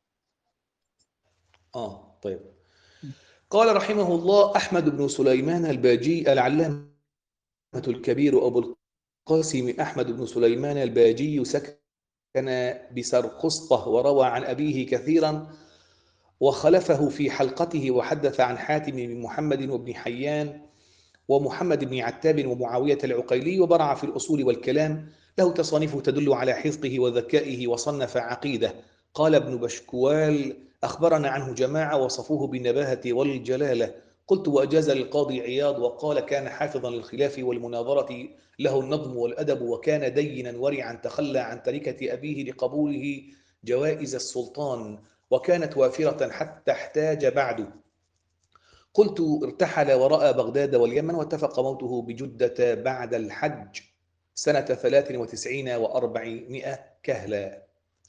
آه طيب. قال رحمه الله أحمد بن سليمان الباجي العلامة الكبير أبو القاسم أحمد بن سليمان الباجي سكن بسرقسطة وروى عن أبيه كثيرا وخلفه في حلقته وحدث عن حاتم بن محمد وابن حيان ومحمد بن عتاب ومعاوية العقيلي وبرع في الأصول والكلام له تصانيف تدل على حفظه وذكائه وصنف عقيدة. قال ابن بشكوال أخبرنا عنه جماعة وصفوه بالنباهة والجلالة قلت: وأجاز للقاضي عياض، وقال: كان حافظا للخلاف والمناظرة، له النظم والأدب، وكان دينا ورعا، تخلى عن تركة أبيه لقبوله جوائز السلطان، وكانت وافرة حتى احتاج بعد. قلت: ارتحل ورأى بغداد واليمن، واتفق موته بجدة بعد الحج سنة ثلاث وتسعين وأربعمائة كهلا.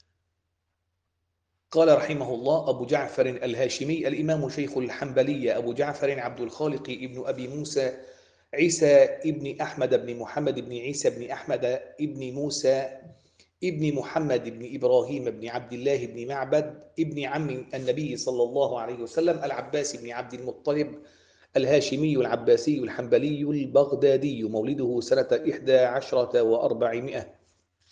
قال رحمه الله أبو جعفر الهاشمي الإمام شيخ الحنبلية أبو جعفر عبد الخالق ابن أبي موسى عيسى ابن أحمد بن محمد بن عيسى بن أحمد ابن موسى ابن محمد بن إبراهيم بن عبد الله بن معبد ابن عم النبي صلى الله عليه وسلم العباس بن عبد المطلب الهاشمي العباسي الحنبلي البغدادي، مولده سنة إحدى عشرة وأربعمائة.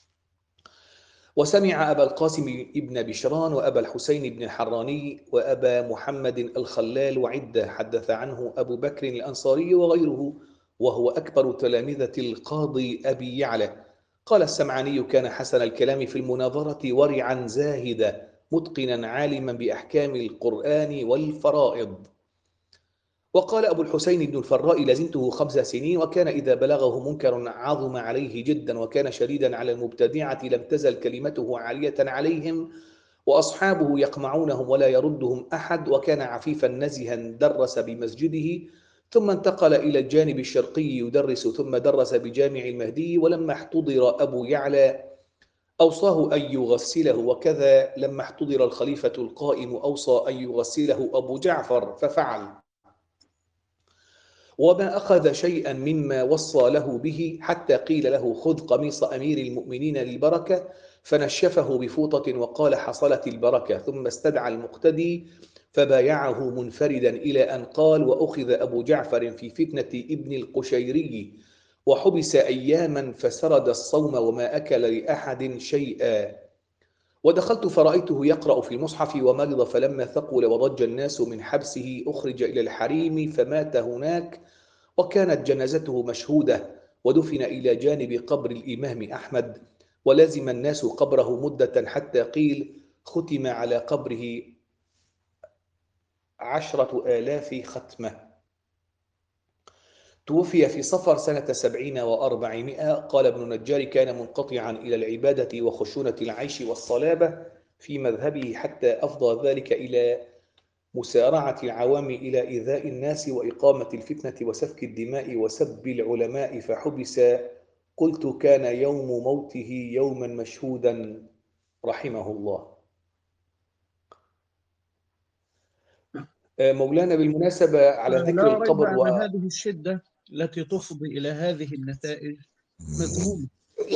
وسمع أبا القاسم ابن بشران وأبا الحسين بن الحراني وأبا محمد الخلال وعدة، حدث عنه أبو بكر الأنصاري وغيره، وهو أكبر تلامذة القاضي أبي يعلى. قال السمعاني: كان حسن الكلام في المناظرة، ورعا زاهدا، متقنا عالما بأحكام القرآن والفرائض. وقال أبو الحسين بن الفراء: لزمته خمس سنين، وكان إذا بلغه منكر عظم عليه جدا، وكان شديدا على المبتدعة، لم تزل كلمته عالية عليهم، وأصحابه يقمعونهم ولا يردهم أحد، وكان عفيفا نزها، درس بمسجده، ثم انتقل إلى الجانب الشرقي يدرس، ثم درس بجامع المهدي. ولما احتضر أبو يعلى أوصاه أن يغسله، وكذا لما احتضر الخليفة القائم أوصى أن يغسله أبو جعفر ففعل، وما أخذ شيئا مما وصى له به، حتى قيل له: خذ قميص أمير المؤمنين للبركة، فنشفه بفوطة وقال: حصلت البركة. ثم استدعى المقتدي فبايعه منفردا، إلى أن قال: وأخذ أبو جعفر في فتنة ابن القشيري، وحبس أياما، فسرد الصوم وما أكل لأحد شيئا. ودخلت فرأيته يقرأ في المصحف، ومرض، فلما ثقل وضج الناس من حبسه أخرج إلى الحريم فمات هناك، وكانت جنازته مشهودة، ودفن إلى جانب قبر الإمام أحمد، ولزم الناس قبره مدة، حتى قيل ختم على قبره عشرة آلاف ختمة. توفي في صفر سنة سبعين وأربعمائة. قال ابن النجار: كان منقطعا إلى العبادة وخشونة العيش والصلابة في مذهبه، حتى أفضى ذلك إلى مسارعة العوام إلى إيذاء الناس وإقامة الفتنة وسفك الدماء وسب العلماء، فحبس. قلت: كان يوم موته يوما مشهودا رحمه الله. مولانا بالمناسبة على ذكر لا ريب القبر و... أن هذه الشدة التي تفضي إلى هذه النتائج مذمومة.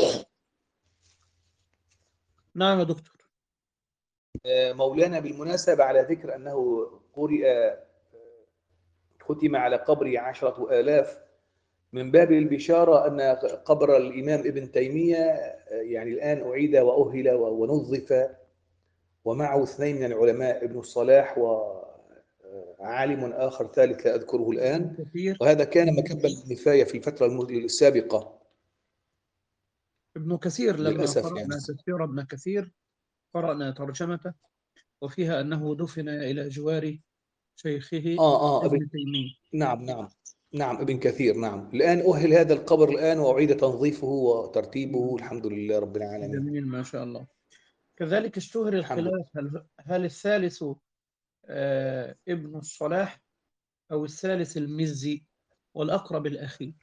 نعم يا دكتور. مولانا بالمناسبة على ذكر أنه قرئ ختم على قبر عشرة آلاف، من باب البشارة أن قبر الإمام ابن تيمية يعني الآن أعيد وأهل ونظف، ومعه اثنين من العلماء، ابن الصلاح وعالم آخر ثالث لا أذكره الآن، كثير. وهذا كان مكب النفاية في الفترة السابقة. ابن كثير لما للأسف قرأنا يعني. تفسير ابن كثير قرأنا ترجمته، وفيها أنه دفن إلى جوار شيخه آه آه ابن ابن تيمية. نعم نعم نعم ابن كثير. نعم الآن أهل هذا القبر الآن، وأعيد تنظيفه وترتيبه، الحمد لله رب العالمين. جميل ما شاء الله. كذلك اشتهر الحمد لله. الخلاف، هل, هل الثالث آه ابن الصلاح أو الثالث المزي، والأقرب الأخير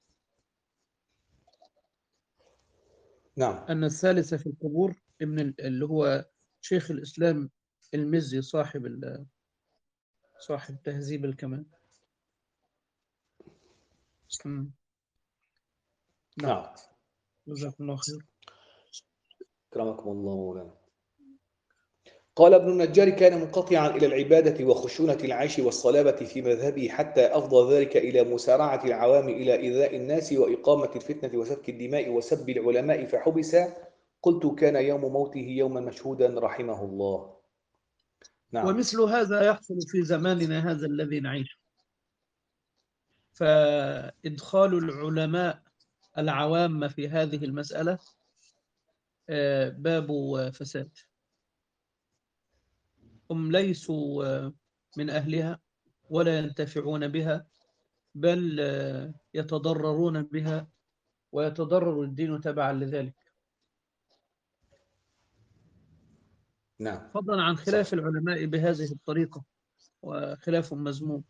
نعم أن الثالث في القبور ابن ال- اللي هو شيخ الإسلام المزي، صاحب ال- صاحب تهذيب الكمال. مم. نعم. نعم. جزاكم الله خير. كرمكم الله مولانا. قال ابن النجار: كان منقطعا إلى العبادة وخشونة العيش والصلابة في مذهبه، حتى أفضى ذلك إلى مسارعة العوام إلى إيذاء الناس وإقامة الفتنة وسفك الدماء وسب العلماء، فحبس. قلت: كان يوم موته يوما مشهودا رحمه الله. نعم ومثل هذا يحصل في زماننا هذا الذي نعيشه، فإدخال العلماء العوام في هذه المسألة آه، باب فساد. هم ليسوا آه، من أهلها، ولا ينتفعون بها، بل يتضررون بها، ويتضرر الدين تبعا لذلك. نعم فضلا عن صح. خلاف العلماء بهذه الطريقة، وخلاف مذموم،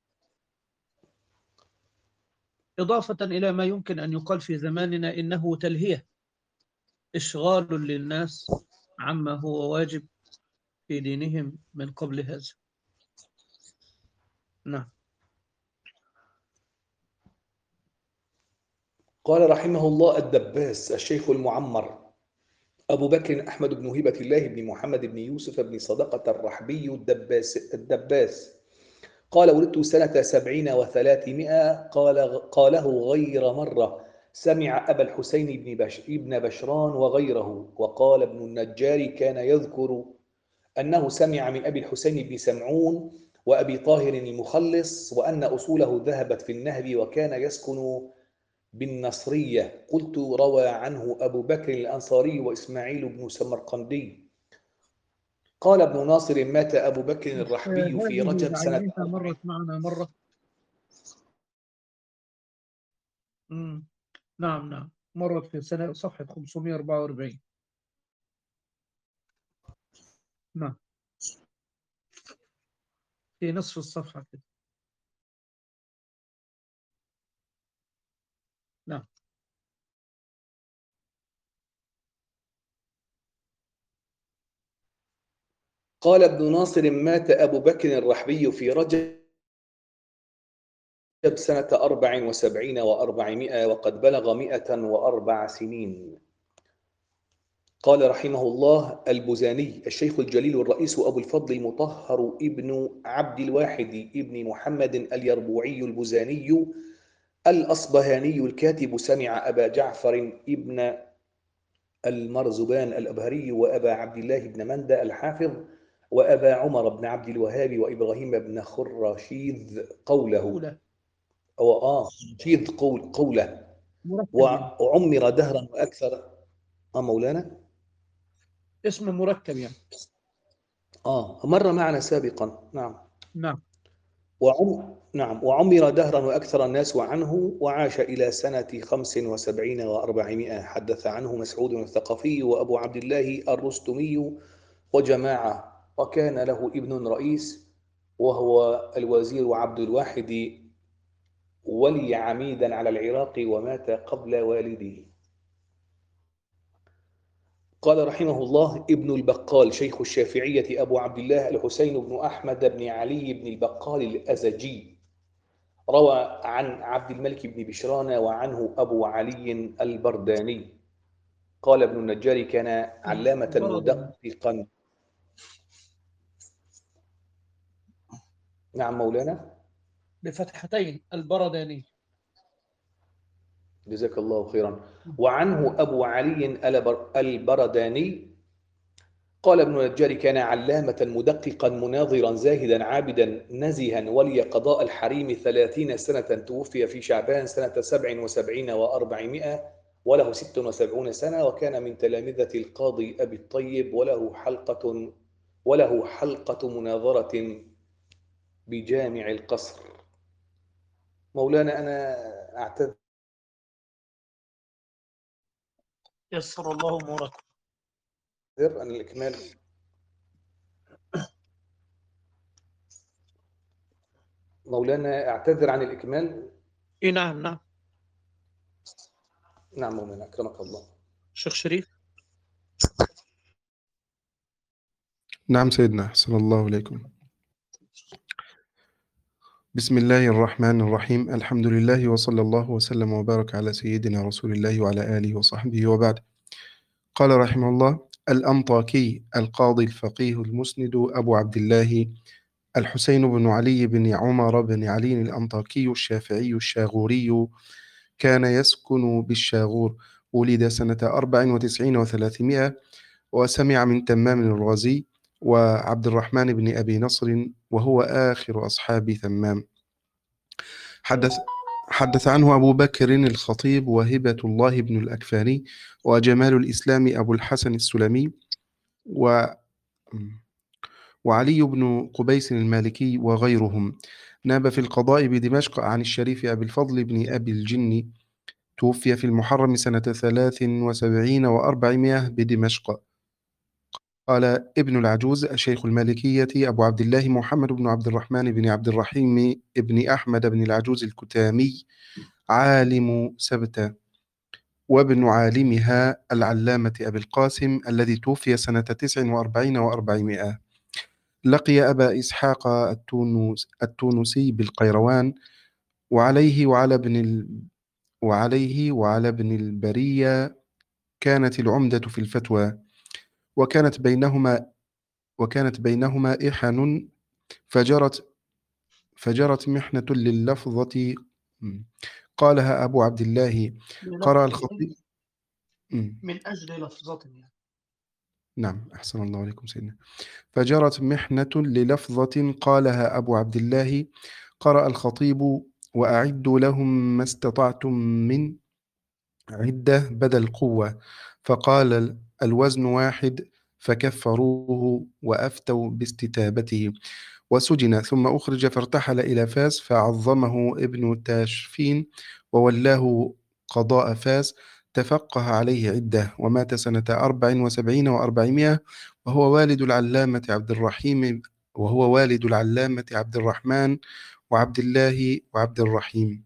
إضافة إلى ما يمكن أن يقال في زماننا إنه تلهية، إشغال للناس عما هو واجب في دينهم من قبل هذا. نعم. قال رحمه الله الدباس الشيخ المعمر أبو بكر أحمد بن هبة الله بن محمد بن يوسف بن صدقة الرحبي الدباس الدباس قال ولدت سنة سبعين وثلاثمائة. قال قاله غير مرة. سمع أبا الحسين بن بش ابن بشران وغيره. وقال ابن النجار كان يذكر أنه سمع من أبي الحسين بن سمعون وأبي طاهر المخلص وأن أصوله ذهبت في النهب وكان يسكن بالنصرية. قلت روى عنه أبو بكر الأنصاري وإسماعيل بن سمرقندي. قال ابن ناصر مات أبو بكر الرحبي في هذه رجب سنة بعينها مرت معنا مرة. مم. نعم نعم، مرت في سنة صفحة خمسمائة وأربعة وأربعين. نعم، في نصف الصفحة كده. نعم. قال ابن ناصر مات أبو بكر الرحبي في رجب سنة أربع وسبعين وأربعمائة وقد بلغ مئة وأربع سنين. قال رحمه الله البزاني الشيخ الجليل الرئيس أبو الفضل المطهر ابن عبد الواحد ابن محمد اليربوعي البزاني الأصبهاني الكاتب سمع أبا جعفر ابن المرزبان الأبهري وأبا عبد الله بن مندى الحافظ وأبا عمر بن عبد الوهاب وإبراهيم بن خراشيذ قوله أولى أو آه شيذ قول قوله مركب يعني. وعمر دهرا وأكثر. آه مولانا اسم مركب يعني. آه مر معنا سابقا. نعم. نعم. وعم نعم وعمر دهرا وأكثر الناس عنه وعاش إلى سنة خمس وسبعين وأربعمائة. حدث عنه مسعود الثقفي وأبو عبد الله الرستمي وجماعة. وكان له ابن رئيس وهو الوزير عبد الواحد ولي عميدا على العراق ومات قبل والده. قال رحمه الله ابن البقال شيخ الشافعية أبو عبد الله الحسين بن أحمد بن علي بن البقال الأزجي روى عن عبد الملك بن بشران وعنه أبو علي البرداني. قال ابن النجار كان علامة البرداني. مدققا. نعم مولانا. بفتحتين البرداني. جزاك الله خيرا. وعنه أبو علي البرداني قال ابن النجار كان علامة مدققا مناظرا زاهدا عابدا نزها ولي قضاء الحريم ثلاثين سنة. توفي في شعبان سنة سبع وسبعين وأربعمائة وله ست وسبعون سنة. وكان من تلامذة القاضي أبي الطيب وله حلقة وله حلقة مناظرة بجامع القصر. مولانا أنا أعتذر يسر الله أموركم. عن الإكمال. مولانا أعتذر عن الإكمال. إيه نعم نعم. نعم مولانا أكرمك الله. شيخ شريف. نعم سيدنا أحسن الله إليكم. بسم الله الرحمن الرحيم. الحمد لله وصلى الله وسلم وبارك على سيدنا رسول الله وعلى آله وصحبه وبعد. قال رحمه الله الأنطاكي القاضي الفقيه المسند أبو عبد الله الحسين بن علي بن عمر بن علي الأنطاكي الشافعي الشاغوري كان يسكن بالشاغور. ولد سنة أربع وتسعين وثلاثمائة وسمع من تمام الرازي وعبد الرحمن بن أبي نصر وهو آخر أصحاب تمام. حدث حدث عنه أبو بكر الخطيب وهبة الله بن الأكفاني وجمال الإسلام أبو الحسن السلمي و وعلي بن قبيس المالكي وغيرهم. ناب في القضاء بدمشق عن الشريف أبي الفضل بن أبي الجن، توفي في المحرم سنة ثلاث وسبعين وأربعمائة بدمشق. قال ابن العجوز الشيخ المالكية أبو عبد الله محمد بن عبد الرحمن بن عبد الرحيم بن أحمد بن العجوز الكتامي، عالم سبتة، وابن عالمها العلامة أبي القاسم الذي توفي سنة تسع وأربعين وأربعمائة. لقي أبا إسحاق التونس التونسي بالقيروان، وعليه وعلى ابن ال... وعليه وعلى ابن البرية كانت العمدة في الفتوى، وكانت بينهما وكانت بينهما إحن، فجرت فجرت محنة لللفظة قالها أبو عبد الله. قرأ الخطيب. من أجل لفظة يعني. نعم، أحسن الله عليكم سيدنا. فجرت محنة للفظة قالها أبو عبد الله. قرأ الخطيب: وأعدوا لهم ما استطعتم من عدة بدل قوة. فقال الوزن واحد، فكفروه وأفتوا باستتابته، وسجن ثم أخرج فارتحل إلى فاس، فعظمه ابن تاشفين وولاه قضاء فاس، تفقه عليه عدة، ومات سنة أربع وسبعين وأربعمائة، وهو والد العلامة عبد الرحيم وهو والد العلامة عبد الرحمن وعبد الله وعبد الرحيم.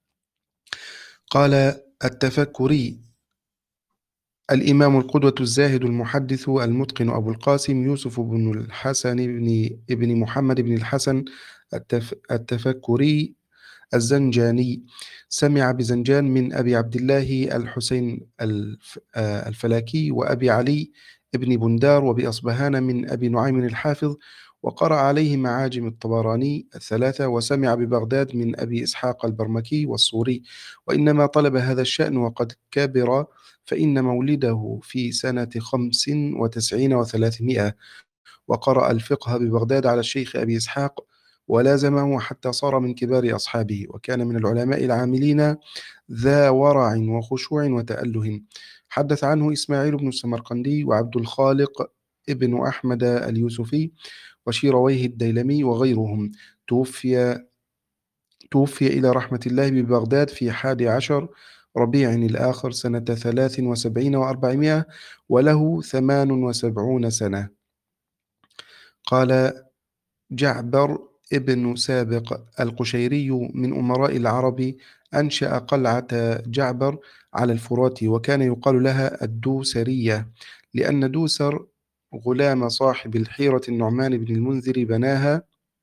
قال التفكري: الإمام القدوة الزاهد المحدث المتقن أبو القاسم يوسف بن الحسن بن ابن محمد بن الحسن التف التفكري الزنجاني، سمع بزنجان من أبي عبد الله الحسين الف الفلاكي وأبي علي ابن بندار وبأصبهان من أبي نعيم الحافظ، وقرأ عليه معاجم الطبراني الثلاثة، وسمع ببغداد من أبي إسحاق البرمكي والصوري، وإنما طلب هذا الشأن وقد كبر، فإن مولده في سنة خمس وتسعين وثلاثمائة، وقرأ الفقه ببغداد على الشيخ أبي إسحاق ولازمه حتى صار من كبار أصحابه، وكان من العلماء العاملين ذا ورع وخشوع وتأله. حدث عنه إسماعيل بن السمرقندي وعبد الخالق ابن أحمد اليوسفي وشيرويه الديلمي وغيرهم. توفي توفي إلى رحمة الله ببغداد في حادي عشر ربيع الآخر سنة ثلاث وسبعين وأربعمائة، وله ثمان وسبعون سنة. قال جعبر ابن سابق القشيري من أمراء العرب، أنشأ قلعة جعبر على الفرات، وكان يقال لها الدوسرية، لأن دوسر غلام صاحب الحيرة النعمان بن المنذر بناها.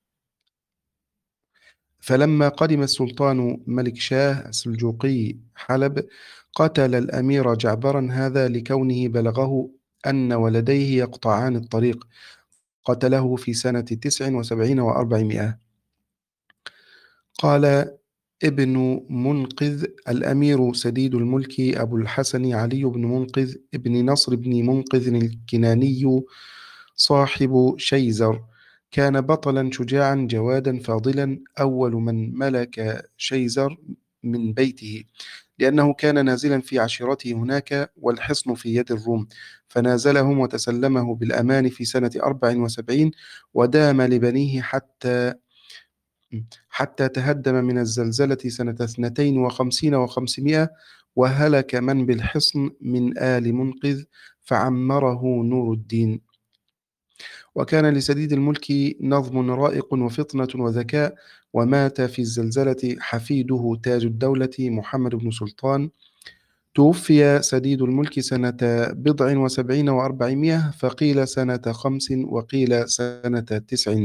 فلما قدم السلطان ملك شاه السلجوقي حلب، قتل الأمير جعبرا هذا لكونه بلغه أن ولديه يقطعان الطريق، قتله في سنة تسع وسبعين وأربعمائة. قال ابن منقذ: الأمير سديد الملك أبو الحسن علي بن منقذ ابن نصر بن منقذ الكناني صاحب شيزر، كان بطلا شجاعا جوادا فاضلا، أول من ملك شيزر من بيته، لأنه كان نازلا في عشيرته هناك والحصن في يد الروم، فنازلهم وتسلمه بالأمان في سنة أربع وسبعين، ودام لبنيه حتى حتى تهدم من الزلزلة سنة اثنتين وخمسين وخمسمائة، وهلك من بالحصن من آل منقذ، فعمره نور الدين. وكان لسديد الملك نظم رائق وفطنة وذكاء، ومات في الزلزلة حفيده تاج الدولة محمد بن سلطان. توفي سديد الملك سنة بضع وسبعين وأربعمائة، فقيل سنة خمس وقيل سنة تسع.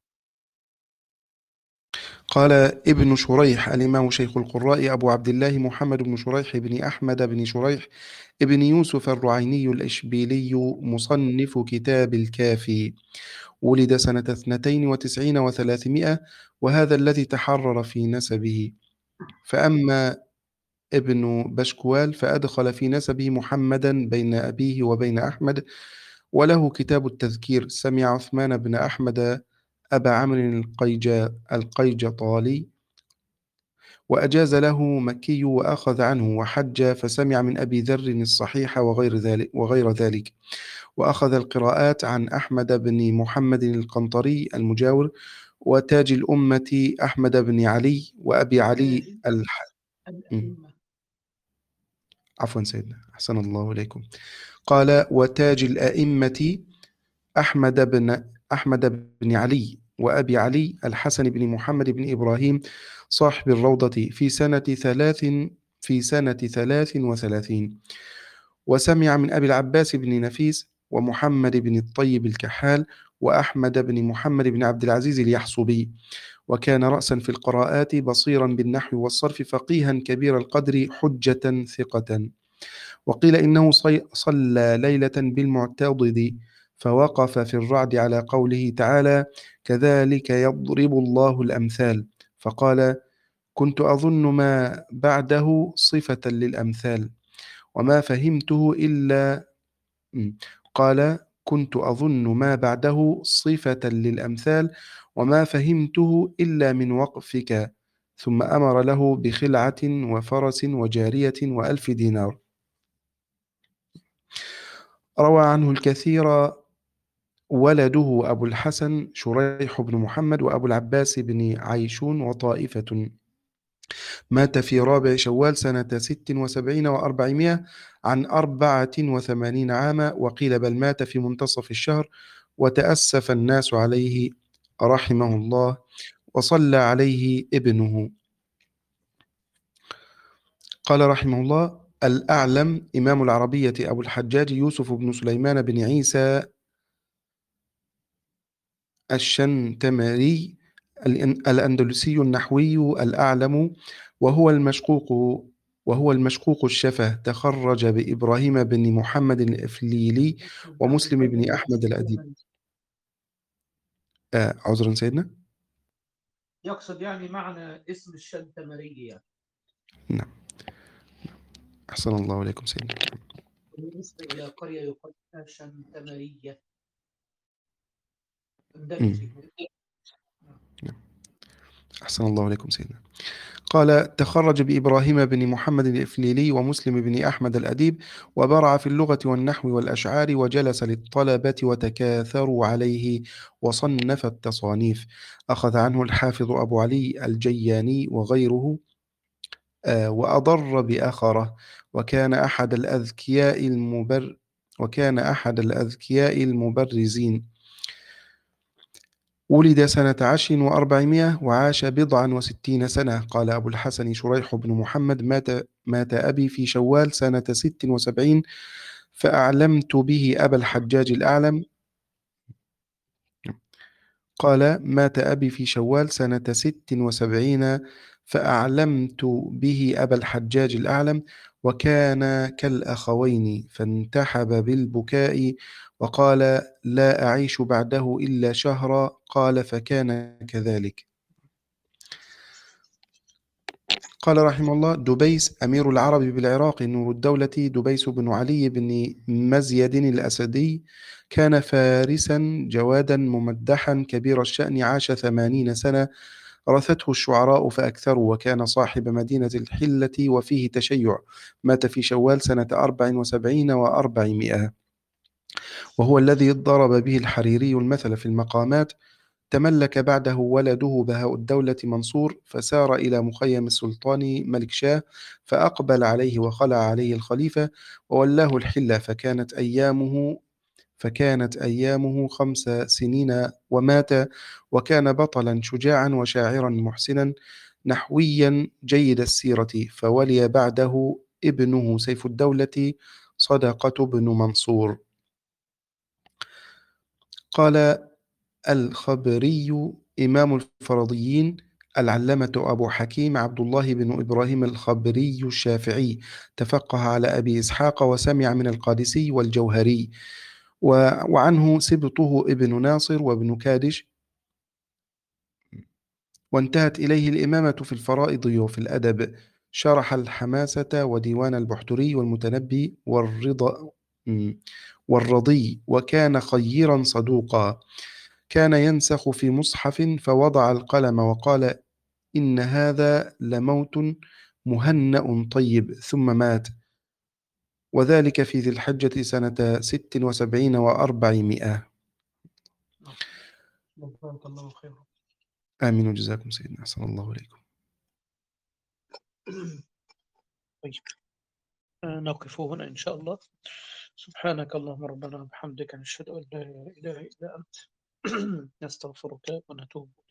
قال ابن شريح الإمام شيخ القراء أبو عبد الله محمد بن شريح بن أحمد بن شريح ابن يوسف الرعيني الإشبيلي مصنف كتاب الكافي، ولد سنة اثنتين وتسعين وثلاثمائة، وهذا الذي تحرر في نسبه. فأما ابن بشكوال فأدخل في نسبه محمدا بين أبيه وبين أحمد، وله كتاب التذكير. سمع عثمان بن أحمد أبا عمرو القيجطالي وأجاز له مكي وأخذ عنه وحج، فسمع من أبي ذر الصحيح وغير ذلك, وغير ذلك وأخذ القراءات عن أحمد بن محمد القنطري المجاور، وتاج الأمة أحمد بن علي، وأبي علي الح... عفوا سيدنا، أحسن الله إليكم. قال: وتاج الأئمة أحمد بن أحمد بن علي، وأبي علي الحسن بن محمد بن إبراهيم صاحب الروضة في سنة ثلاث في سنة ثلاث وثلاثين. وسمع من أبي العباس بن نفيس، ومحمد بن الطيب الكحال، وأحمد بن محمد بن عبد العزيز اليحصبي. وكان رأسا في القراءات، بصيرا بالنحو والصرف، فقيها كبير القدر، حجة ثقة. وقيل إنه صلى ليلة بالمعتضد، فوقف في الرعد على قوله تعالى: كذلك يضرب الله الأمثال، فقال: كنت أظن ما بعده صفة للأمثال وما فهمته إلا قال كنت أظن ما بعده صفة للأمثال وما فهمته إلا من وقفك، ثم أمر له بخلعة وفرس وجارية وألف دينار. روى عنه الكثير ولده أبو الحسن شريح بن محمد، وأبو العباس بن عيشون، وطائفة. مات في رابع شوال سنة ست وسبعين وأربعمائة عن أربعة وثمانين عاما، وقيل بل مات في منتصف الشهر، وتأسف الناس عليه رحمه الله، وصلى عليه ابنه. قال رحمه الله: الأعلم إمام العربية أبو الحجاج يوسف بن سليمان بن عيسى الشنتمري الأندلسي النحوي الأعلم، وهو المشقوق وهو المشقوق الشفه، تخرج بإبراهيم بن محمد الإفليلي ومسلم بن أحمد الأديب. آه عذرا سيدنا، يقصد يعني معنى اسم الشنتمري يعني. نعم، أحسن الله إليكم سيدنا. بالنسبة إلى قرية يقال لها شنتمرية. أحسن الله إليكم سيدنا. قال: تخرج بإبراهيم بن محمد الإفليلي ومسلم بن أحمد الأديب، وبرع في اللغة والنحو والأشعار، وجلس للطلبة وتكاثروا عليه، وصنف التصانيف. أخذ عنه الحافظ أبو علي الجياني وغيره، آه وأضر بآخره. وكان أحد الأذكياء المبر وكان أحد الأذكياء المبرزين. ولد سنة عشر وأربعمائة وعاش بضعا وستين سنة. قال أبو الحسن شريح بن محمد: مات, مات أبي في شوال سنة ست وسبعين، فأعلمت به أبا الحجاج الأعلم. قال: مات أبي في شوال سنة ست وسبعين، فأعلمت به أبا الحجاج الأعلم، وكان كالأخوين، فانتحب بالبكاء وقال: لا أعيش بعده إلا شهرا. قال: فكان كذلك. قال رحمه الله: دبيس أمير العرب بالعراق نور الدولة دبيس بن علي بن مزيد الأسدي، كان فارسا جوادا ممدحا كبير الشأن، عاش ثمانين سنة، رثته الشعراء فأكثروا، وكان صاحب مدينة الحلة وفيه تشيع. مات في شوال سنة أربع وسبعين وأربعمائة، وهو الذي ضرب به الحريري المثل في المقامات. تملك بعده ولده بهاء الدولة منصور، فسار إلى مخيم السلطان ملك شاه، فأقبل عليه وخلع عليه الخليفة وولاه الحلة، فكانت أيامه فكانت أيامه خمس سنين ومات. وكان بطلا شجاعا وشاعرا محسنا نحويا جيد السيرة، فولي بعده ابنه سيف الدولة صدقة بن منصور. قال الخبري إمام الفرضيين العلامة أبو حكيم عبد الله بن إبراهيم الخبري الشافعي، تفقه على أبي إسحاق وسمع من القادسي والجوهري، وعنه سبطه ابن ناصر وابن كادش، وانتهت إليه الإمامة في الفرائض وفي الأدب. شرح الحماسة وديوان البحتري والمتنبي والرضا والرضي، وكان خيرا صدوقا. كان ينسخ في مصحف، فوضع القلم وقال: إن هذا لموت مهنأ طيب، ثم مات، وذلك في ذي الحجة سنة ست وسبعين وأربعمائة. جزاك الله خيرا. آمين وجزاكم سيدنا، أحسن الله إليكم. طيب نقف هنا إن شاء الله. سبحانك اللهم ربنا وبحمدك، نشهد أن لا إله إلا أنت، نستغفرك ونتوب